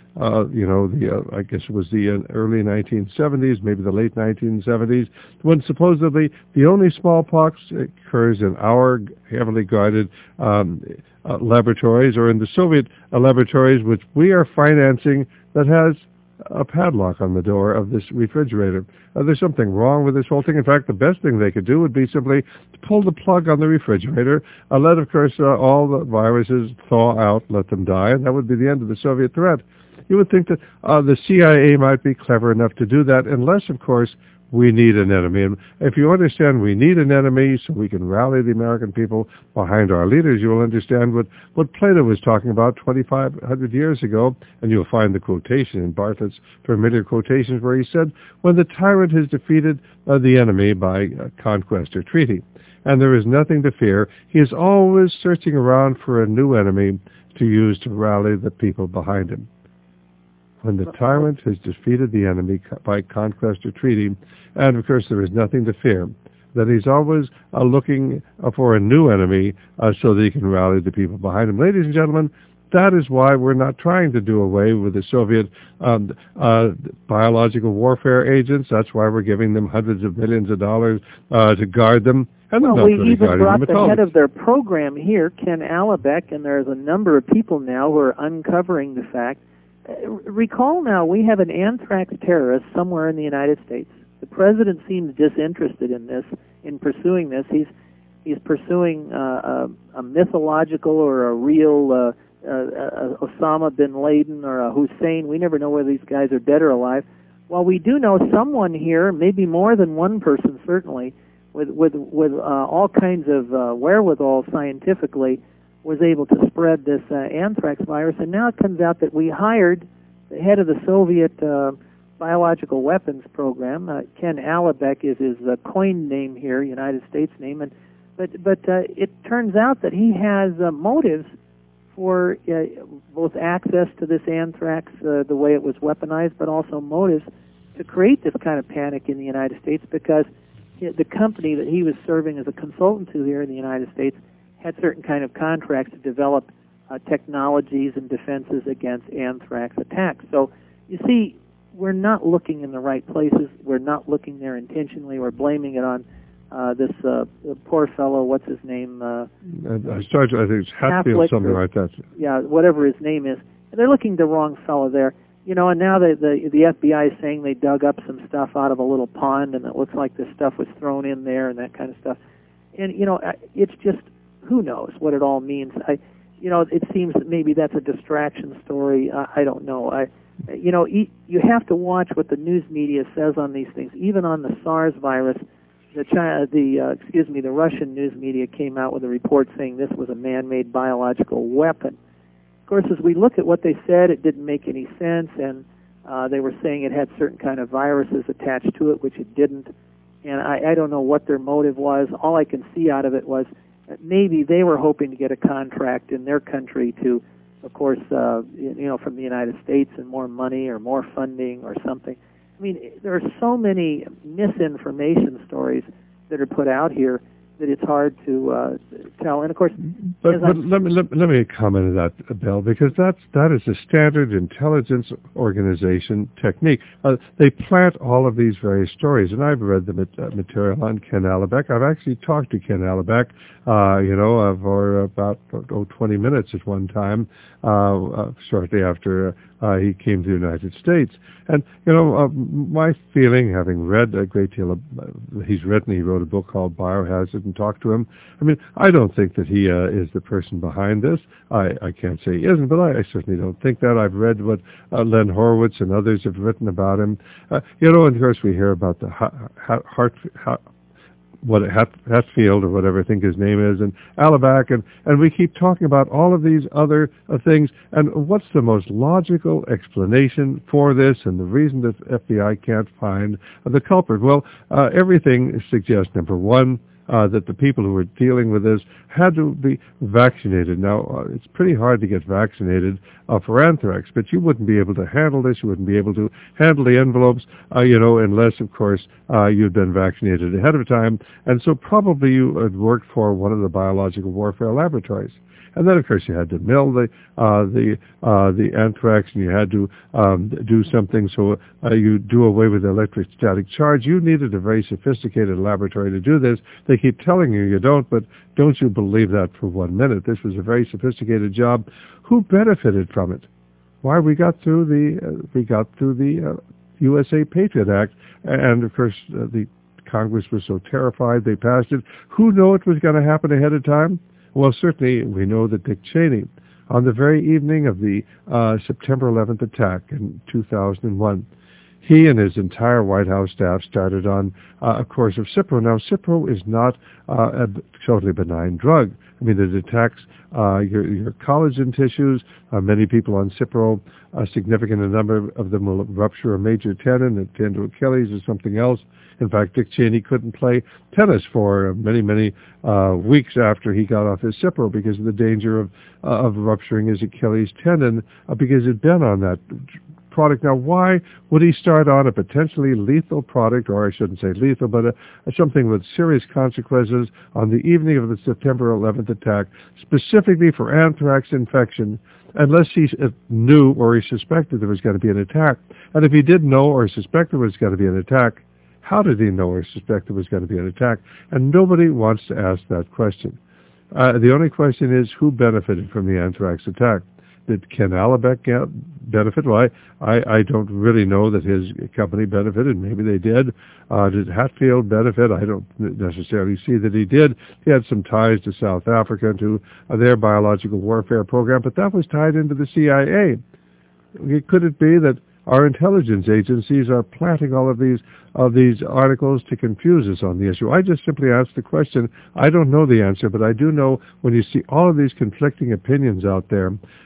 I guess it was the early 1970s, maybe the late 1970s, when supposedly the only smallpox occurs in our heavily guarded laboratories, or in the Soviet laboratories, which we are financing, that has a padlock on the door of this refrigerator. There's something wrong with this whole thing. In fact, the best thing they could do would be simply to pull the plug on the refrigerator, let, of course, all the viruses thaw out, let them die, and that would be the end of the Soviet threat. You would think that the CIA might be clever enough to do that, unless, of course, we need an enemy. And if you understand we need an enemy so we can rally the American people behind our leaders, you will understand what Plato was talking about 2,500 years ago, and you'll find the quotation in Bartlett's familiar quotations where he said, when the tyrant has defeated the enemy by conquest or treaty, and there is nothing to fear, he is always searching around for a new enemy to use to rally the people behind him. When the tyrant has defeated the enemy by conquest or treaty, and of course there is nothing to fear, that he's always looking for a new enemy so that he can rally the people behind him. Ladies and gentlemen, that is why we're not trying to do away with the Soviet biological warfare agents. That's why we're giving them hundreds of millions of dollars to guard them. And well, we even brought the head of their program here, Ken Alibek, and there's a number of people now who are uncovering the fact. Recall now, we have an anthrax terrorist somewhere in the United States. The president seems disinterested in this, in pursuing this. He's pursuing a mythological or a real Osama bin Laden or a Hussein. We never know whether these guys are dead or alive. Well, we do know someone here, maybe more than one person certainly, with all kinds of wherewithal scientifically, was able to spread this anthrax virus, and now it comes out that we hired the head of the Soviet biological weapons program. Ken Alibek is his coined name here, United States name, but it turns out that he has motives for both access to this anthrax, the way it was weaponized, but also motives to create this kind of panic in the United States, because the company that he was serving as a consultant to here in the United States had certain kind of contracts to develop technologies and defenses against anthrax attacks. So, you see, we're not looking in the right places. We're not looking there intentionally. We're blaming it on this poor fellow, what's his name? I think it's Hatfield, something like that. Yeah, whatever his name is. And they're looking the wrong fellow there. And now the FBI is saying they dug up some stuff out of a little pond, and it looks like this stuff was thrown in there and that kind of stuff. And, it's just, who knows what it all means. It seems that maybe that's a distraction story. I don't know. You have to watch what the news media says on these things. Even on the SARS virus, the Russian news media came out with a report saying this was a man-made biological weapon. Of course, as we look at what they said, it didn't make any sense, and they were saying it had certain kind of viruses attached to it, which it didn't. And I don't know what their motive was. All I can see out of it was maybe they were hoping to get a contract in their country to, of course, from the United States, and more money or more funding or something. I mean, there are so many misinformation stories that are put out here that it's hard to tell. And of course, but let me comment on that, Bill, because that is a standard intelligence organization technique. They plant all of these various stories, and I've read the material on Ken Alibek. I've actually talked to Ken Alibek, for about 20 minutes at one time, shortly after he came to the United States. And, my feeling, having read a great deal of, he wrote a book called Biohazard, and talked to him. I mean, I don't think that he is the person behind this. I can't say he isn't, but I certainly don't think that. I've read what Len Horowitz and others have written about him. And of course we hear about the Hatfield or whatever I think his name is, and Alabac, and we keep talking about all of these other things. And what's the most logical explanation for this, and the reason that FBI can't find the culprit? Well, everything suggests, number one, that the people who were dealing with this had to be vaccinated. Now, it's pretty hard to get vaccinated for anthrax, but you wouldn't be able to handle this. You wouldn't be able to handle the envelopes, unless, of course, you'd been vaccinated ahead of time. And so probably you had worked for one of the biological warfare laboratories. And then, of course, you had to mill the anthrax, and you had to do something so you do away with the electrostatic charge. You needed a very sophisticated laboratory to do this. They keep telling you don't, but don't you believe that for 1 minute. This was a very sophisticated job. Who benefited from it? Why, we got through the USA Patriot Act, and of course the Congress was so terrified they passed it. Who knew it was going to happen ahead of time? Well, certainly we know that Dick Cheney, on the very evening of the September 11th attack in 2001, he and his entire White House staff started on a course of Cipro. Now, Cipro is not a totally benign drug. I mean, it attacks your collagen tissues. Many people on Cipro, a significant number of them will rupture a major tendon, a tendon to Achilles or something else. In fact, Dick Cheney couldn't play tennis for many weeks after he got off his Cipro because of the danger of rupturing his Achilles tendon because he'd been on that product. Now, why would he start on a potentially lethal product, or I shouldn't say lethal, but something with serious consequences on the evening of the September 11th attack, specifically for anthrax infection, unless he knew or he suspected there was going to be an attack? And if he didn't know or suspect there was going to be an attack, how did he know or suspect there was going to be an attack? And nobody wants to ask that question. The only question is, who benefited from the anthrax attack? Did Ken Alabac benefit? Well, I don't really know that his company benefited. Maybe they did. Did Hatfield benefit? I don't necessarily see that he did. He had some ties to South Africa and to their biological warfare program, but that was tied into the CIA. Could it be that our intelligence agencies are planting all of these articles to confuse us on the issue? I just simply ask the question. I don't know the answer, but I do know when you see all of these conflicting opinions out there,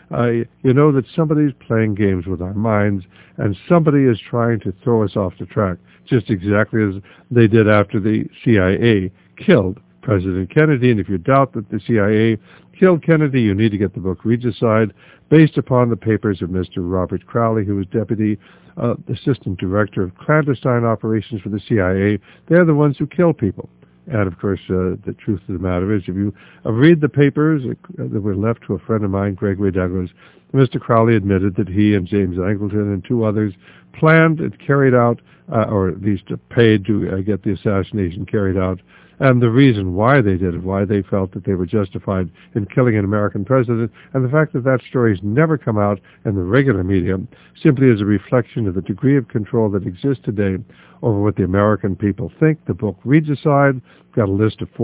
you know that somebody's playing games with our minds, and somebody is trying to throw us off the track, just exactly as they did after the CIA killed President Kennedy. And if you doubt that the CIA killed Kennedy, you need to get the book Regicide, based upon the papers of Mr. Robert Crowley, who was Deputy Assistant Director of Clandestine Operations for the CIA. They're the ones who kill people. And, of course, the truth of the matter is, if you read the papers that were left to a friend of mine, Gregory Douglas, Mr. Crowley admitted that he and James Angleton and two others planned and carried out, or at least paid to get the assassination carried out. And the reason why they did it, why they felt that they were justified in killing an American president, and the fact that that story has never come out in the regular media, simply is a reflection of the degree of control that exists today over what the American people think. The book Regicide got a list of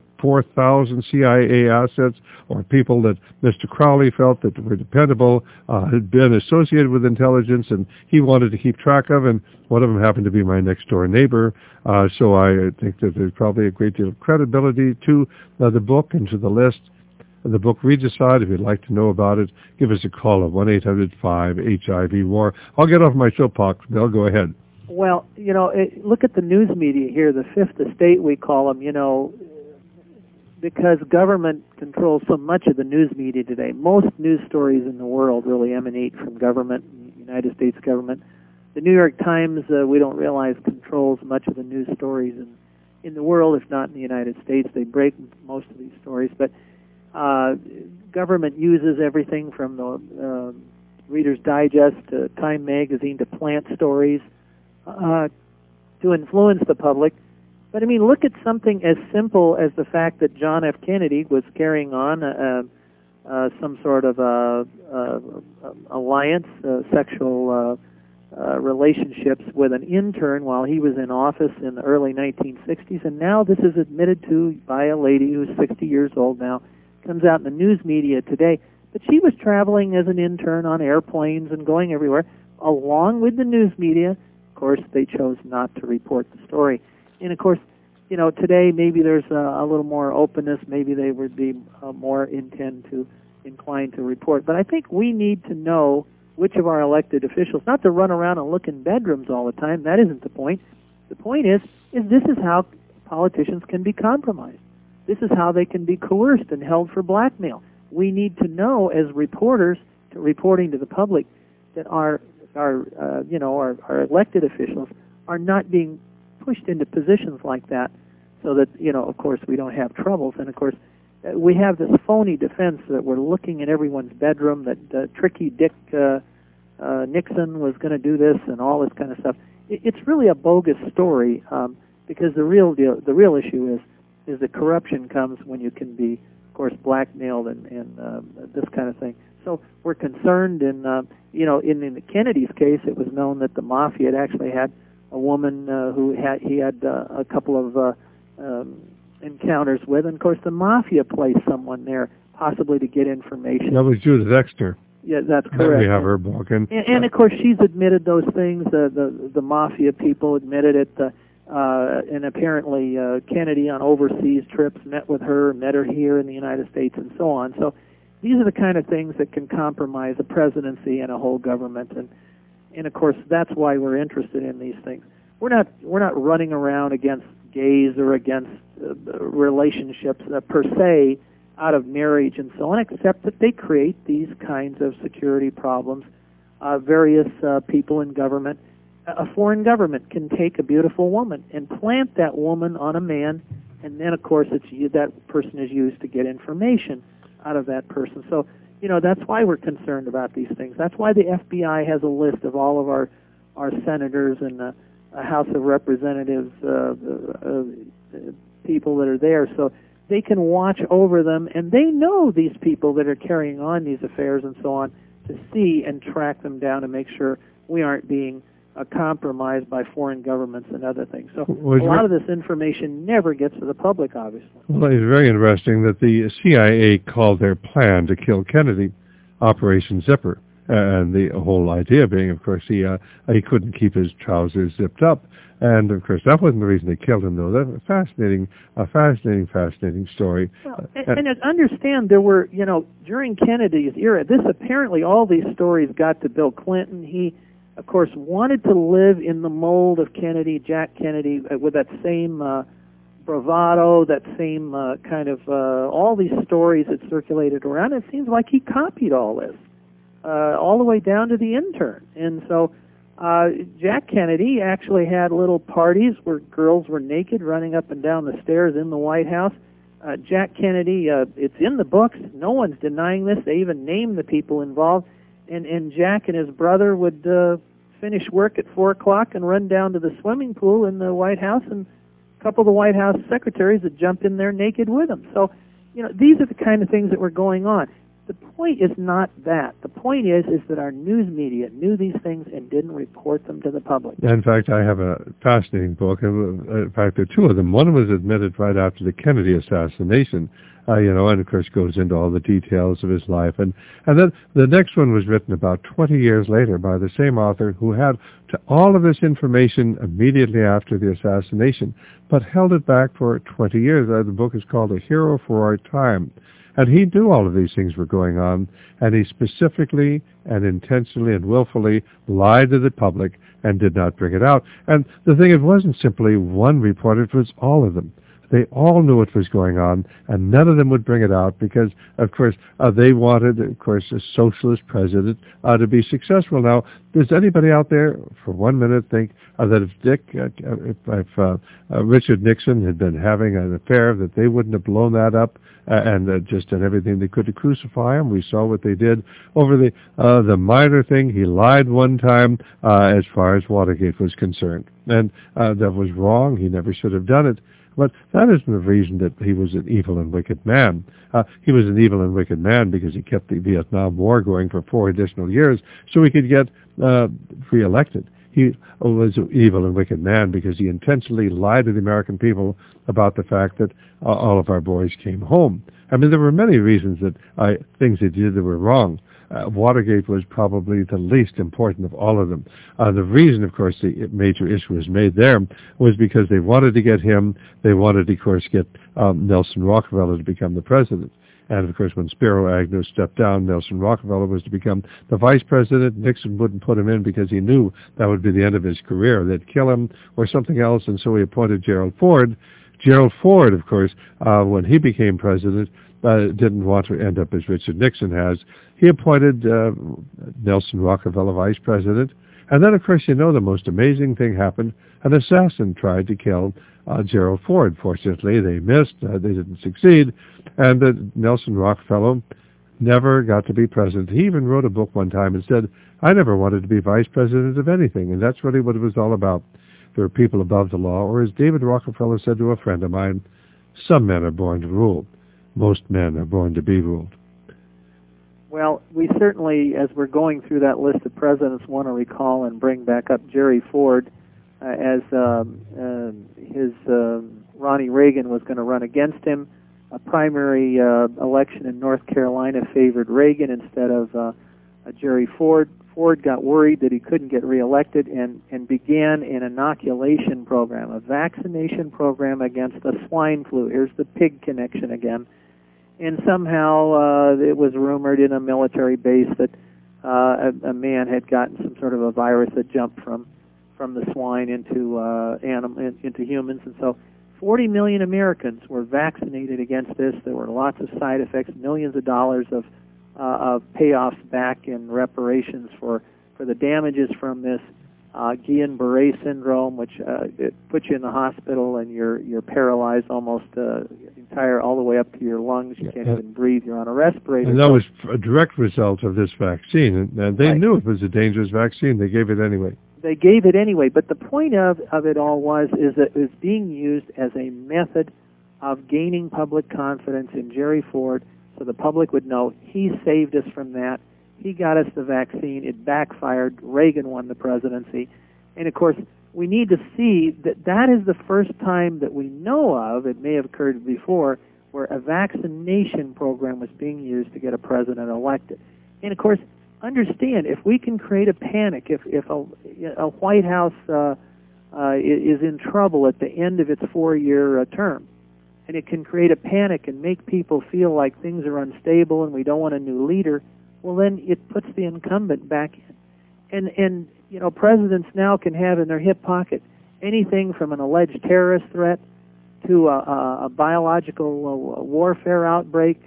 4,000 CIA assets, or people that Mr. Crowley felt that were dependable, had been associated with intelligence, and he wanted to keep track of, and one of them happened to be my next-door neighbor. So I think that there's probably a great deal of credibility to the book and to the list. The book Regicide, if you'd like to know about it, give us a call at 1-800-5-HIV-WAR. I'll get off my soapbox, Bill. Go ahead. Well, look at the news media here, the fifth estate we call them, because government controls so much of the news media today. Most news stories in the world really emanate from government, United States government. The New York Times, we don't realize, controls much of the news stories in the world, if not in the United States. They break most of these stories. But government uses everything from the Reader's Digest to Time Magazine to plant stories to influence the public. But, I mean, look at something as simple as the fact that John F. Kennedy was carrying on some sort of alliance, sexual relationships with an intern while he was in office in the early 1960s, and now this is admitted to by a lady who's 60 years old now, comes out in the news media today, but she was traveling as an intern on airplanes and going everywhere, along with the news media. Of course, they chose not to report the story. And, of course, today maybe there's a little more openness. Maybe they would be more inclined to report. But I think we need to know which of our elected officials, not to run around and look in bedrooms all the time. That isn't the point. The point is this is how politicians can be compromised. This is how they can be coerced and held for blackmail. We need to know as reporters, reporting to the public, that our elected officials are not being pushed into positions like that, so that of course we don't have troubles. And of course we have this phony defense that we're looking at everyone's bedroom, that tricky Dick Nixon was going to do this and all this kind of stuff. It's really a bogus story, because the real issue is that corruption comes when you can be, of course, blackmailed and this kind of thing. So we're concerned, in the Kennedy's case, it was known that the mafia had actually had a woman who he had a couple of encounters with, and of course the mafia placed someone there possibly to get information. That was Judith Exner. Yeah, that's correct. We have her book, and of course she's admitted those things. The mafia people admitted it, and apparently Kennedy on overseas trips met her here in the United States, and so on. So these are the kind of things that can compromise a presidency and a whole government, and of course that's why we're interested in these things. We're not running around against gays or against relationships per se out of marriage and so on, except that they create these kinds of security problems. Various people in government, a foreign government can take a beautiful woman and plant that woman on a man, and then of course that person is used to get information out of that person. So that's why we're concerned about these things. That's why the FBI has a list of all of our senators and House of Representatives people that are there, so they can watch over them, and they know these people that are carrying on these affairs and so on, to see and track them down and make sure we aren't being compromised by foreign governments and other things. So a lot of this information never gets to the public, obviously. Well, it's very interesting that the CIA called their plan to kill Kennedy Operation Zipper. And the whole idea being, of course, he couldn't keep his trousers zipped up. And, of course, that wasn't the reason they killed him, though. That's a fascinating story. Well, and understand, there were, during Kennedy's era, apparently all these stories got to Bill Clinton. He, of course, wanted to live in the mold of Kennedy, Jack Kennedy, with that same bravado, that same kind of, all these stories that circulated around. It seems like he copied all this. All the way down to the intern. And so Jack Kennedy actually had little parties where girls were naked running up and down the stairs in the White House. Jack Kennedy, it's in the books. No one's denying this. They even named the people involved. And Jack and his brother would finish work at 4 o'clock and run down to the swimming pool in the White House, and a couple of the White House secretaries would jump in there naked with them. So, these are the kind of things that were going on. The point is not that. The point is that our news media knew these things and didn't report them to the public. In fact, I have a fascinating book. In fact, there are 2 of them. One was admitted right after the Kennedy assassination, and of course goes into all the details of his life. And then the next one was written about 20 years later by the same author who had all of this information immediately after the assassination, but held it back for 20 years. The book is called A Hero for Our Time. And he knew all of these things were going on, and he specifically and intentionally and willfully lied to the public and did not bring it out. And the thing, it wasn't simply one reporter, it was all of them. They all knew what was going on, and none of them would bring it out because, of course, they wanted, of course, a socialist president to be successful. Now, does anybody out there for 1 minute think that if Richard Nixon had been having an affair, that they wouldn't have blown that up and just done everything they could to crucify him? We saw what they did over the minor thing. He lied one time as far as Watergate was concerned, and that was wrong. He never should have done it. But that isn't the reason that he was an evil and wicked man. He was an evil and wicked man because he kept the Vietnam War going for 4 additional years so he could get reelected. He was an evil and wicked man because he intentionally lied to the American people about the fact that all of our boys came home. I mean, there were many reasons that things he did that were wrong. Watergate was probably the least important of all of them. The reason, of course, the major issue was made there was because they wanted to get him. They wanted, of course, get Nelson Rockefeller to become the president. And, of course, when Spiro Agnew stepped down, Nelson Rockefeller was to become the vice president. Nixon wouldn't put him in because he knew that would be the end of his career. They'd kill him or something else, and so he appointed Gerald Ford. Gerald Ford, of course, when he became president, didn't want to end up as Richard Nixon has. He appointed Nelson Rockefeller vice president. And then, of course, the most amazing thing happened. An assassin tried to kill Gerald Ford. Fortunately, they missed. They didn't succeed. And Nelson Rockefeller never got to be president. He even wrote a book one time and said, I never wanted to be vice president of anything. And that's really what it was all about. There are people above the law. Or as David Rockefeller said to a friend of mine, some men are born to rule. Most men are born to be ruled. Well, we certainly, as we're going through that list of presidents, want to recall and bring back up Jerry Ford as Ronnie Reagan was going to run against him. A primary election in North Carolina favored Reagan instead of Jerry Ford. Ford got worried that he couldn't get reelected and began an inoculation program, a vaccination program against the swine flu. Here's the pig connection again. And somehow it was rumored in a military base that a man had gotten some sort of a virus that jumped from the swine into humans, and so 40 million Americans were vaccinated against this. There were lots of side effects, millions of dollars of payoffs back in reparations for the damages from this. Guillain-Barré syndrome, which it puts you in the hospital and you're paralyzed almost entire all the way up to your lungs. You can't even breathe. You're on a respirator. And that was a direct result of this vaccine. And they knew it was a dangerous vaccine. They gave it anyway. They gave it anyway. But the point of it all is that it was being used as a method of gaining public confidence in Jerry Ford so the public would know he saved us from that. He got us the vaccine. It backfired. Reagan won the presidency. And, of course, we need to see that that is the first time that we know of, it may have occurred before, where a vaccination program was being used to get a president elected. And, of course, understand, if we can create a panic, if a White House is in trouble at the end of its 4-year term, and it can create a panic and make people feel like things are unstable and we don't want a new leader, well, then it puts the incumbent back in. And presidents now can have in their hip pocket anything from an alleged terrorist threat to a biological warfare outbreak,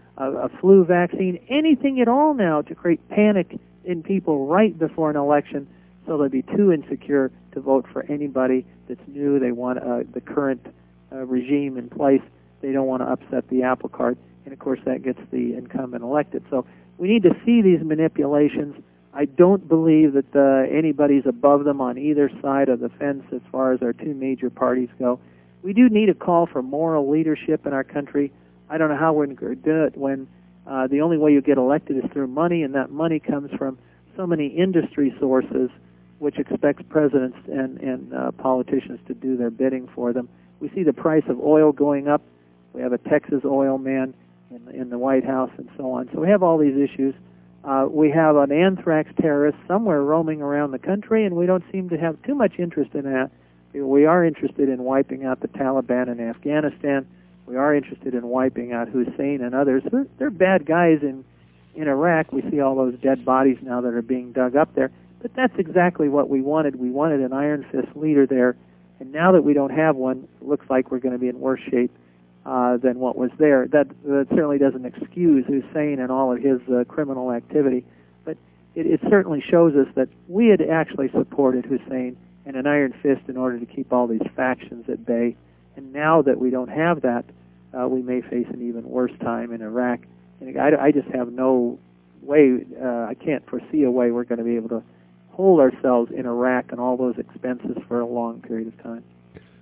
a flu vaccine, anything at all now to create panic in people right before an election so they'll be too insecure to vote for anybody that's new. They want the current regime in place. They don't want to upset the apple cart. And, of course, that gets the incumbent elected. So we need to see these manipulations. I don't believe that anybody's above them on either side of the fence as far as our two major parties go. We do need a call for moral leadership in our country. I don't know how we're going to do it when the only way you get elected is through money, and that money comes from so many industry sources which expects presidents and politicians to do their bidding for them. We see the price of oil going up. We have a Texas oil man in the White House and so on. So we have all these issues. We have an anthrax terrorist somewhere roaming around the country, and we don't seem to have too much interest in that. We are interested in wiping out the Taliban in Afghanistan. We are interested in wiping out Hussein and others. They're bad guys in Iraq. We see all those dead bodies now that are being dug up there. But that's exactly what we wanted. We wanted an iron fist leader there. And now that we don't have one, it looks like we're going to be in worse shape than what was there. That certainly doesn't excuse Hussein and all of his criminal activity, but it certainly shows us that we had actually supported Hussein and an iron fist in order to keep all these factions at bay. And now that we don't have that, we may face an even worse time in Iraq. And I just have no way, I can't foresee a way we're going to be able to hold ourselves in Iraq and all those expenses for a long period of time.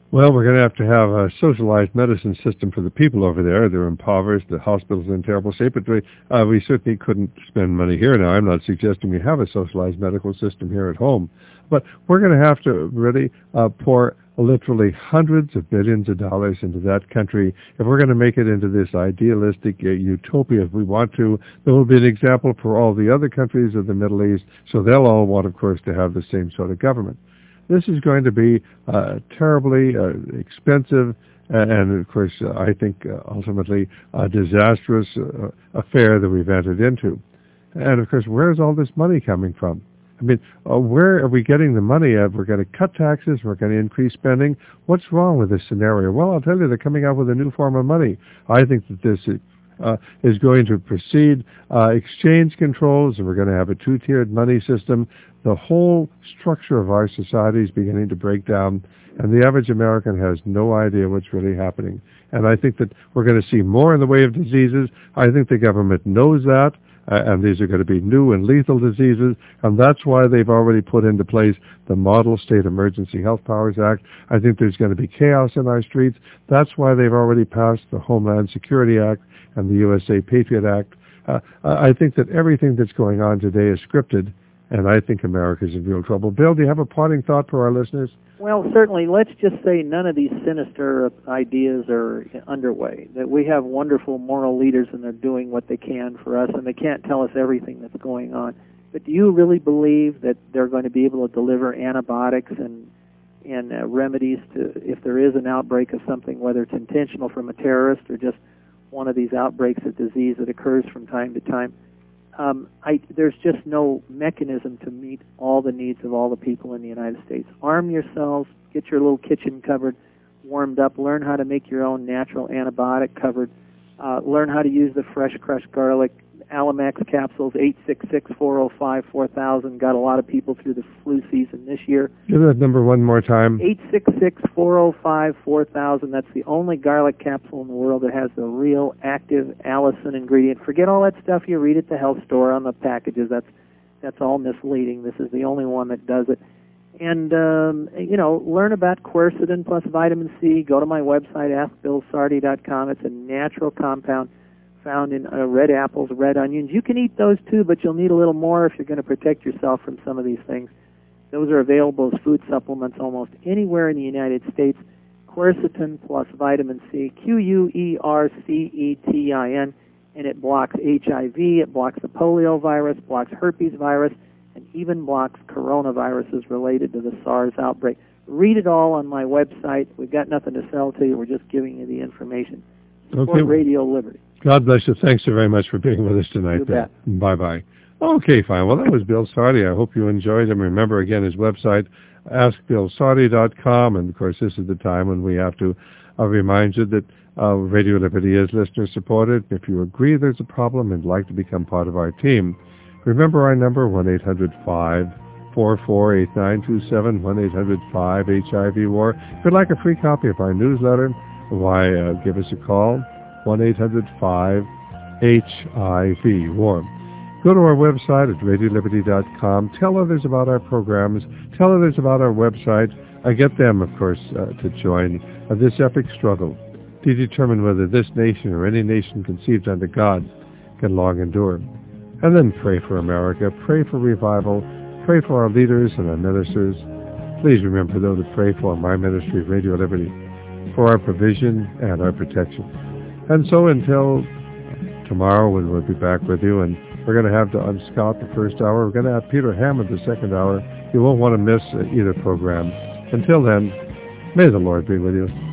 Well, we're going to have a socialized medicine system for the people over there. They're impoverished. The hospital's in terrible shape, but we certainly couldn't spend money here. Now, I'm not suggesting we have a socialized medical system here at home, but we're going to have to really pour literally hundreds of billions of dollars into that country. If we're going to make it into this idealistic utopia, if we want to, there will be an example for all the other countries of the Middle East, so they'll all want, of course, to have the same sort of government. This is going to be terribly expensive and, of course, I think ultimately a disastrous affair that we've entered into. And, of course, where is all this money coming from? I mean, where are we getting the money at? We're going to cut taxes. We're going to increase spending. What's wrong with this scenario? Well, I'll tell you, they're coming out with a new form of money. I think that this is going to precede exchange controls, and we're going to have a two-tiered money system. The whole structure of our society is beginning to break down, and the average American has no idea what's really happening. And I think that we're going to see more in the way of diseases. I think the government knows that, and these are going to be new and lethal diseases, and that's why they've already put into place the Model State Emergency Health Powers Act. I think there's going to be chaos in our streets. That's why they've already passed the Homeland Security Act and the USA Patriot Act. I think that everything that's going on today is scripted, and I think America's in real trouble. Bill, do you have a parting thought for our listeners? Well, certainly. Let's just say none of these sinister ideas are underway, that we have wonderful moral leaders and they're doing what they can for us, and they can't tell us everything that's going on. But do you really believe that they're going to be able to deliver antibiotics and remedies to if there is an outbreak of something, whether it's intentional from a terrorist or just one of these outbreaks of disease that occurs from time to time? There's just no mechanism to meet all the needs of all the people in the United States. Arm yourselves, get your little kitchen cupboard warmed up, learn how to make your own natural antibiotic cupboard, learn how to use the fresh crushed garlic, Alamax capsules, 866-405-4000, got a lot of people through the flu season this year. Give that number one more time. 866-405-4000. That's the only garlic capsule in the world that has the real active allicin ingredient. Forget all that stuff you read at the health store on the packages. That's all misleading. This is the only one that does it. And, learn about quercetin plus vitamin C. Go to my website, askbillsardi.com. It's a natural compound found in red apples, red onions. You can eat those too, but you'll need a little more if you're going to protect yourself from some of these things. Those are available as food supplements almost anywhere in the United States. Quercetin plus vitamin C, Quercetin, and it blocks HIV, it blocks the polio virus, blocks herpes virus, and even blocks coronaviruses related to the SARS outbreak. Read it all on my website. We've got nothing to sell to you. We're just giving you the information. Support Radio Liberty. God bless you. Thanks so very much for being with us tonight. You bet. Bye-bye. Okay, fine. Well, that was Bill Sardi. I hope you enjoyed him. Remember, again, his website, askbillsardi.com. And, of course, this is the time when we have to remind you that Radio Liberty is listener-supported. If you agree there's a problem and like to become part of our team, remember our number, 1-800-544-8927, 1-800-5-HIV-WAR. If you'd like a free copy of our newsletter, why, give us a call, 1-800-5-HIV-WAR. Go to our website at radioliberty.com. Tell others about our programs. Tell others about our website. Get them, of course, to join this epic struggle to determine whether this nation or any nation conceived unto God can long endure. And then pray for America. Pray for revival. Pray for our leaders and our ministers. Please remember, though, to pray for my ministry, Radio Liberty, for our provision and our protection. And so until tomorrow, when we'll be back with you, and we're going to have Don Scott the first hour. We're going to have Peter Hammond the second hour. You won't want to miss either program. Until then, may the Lord be with you.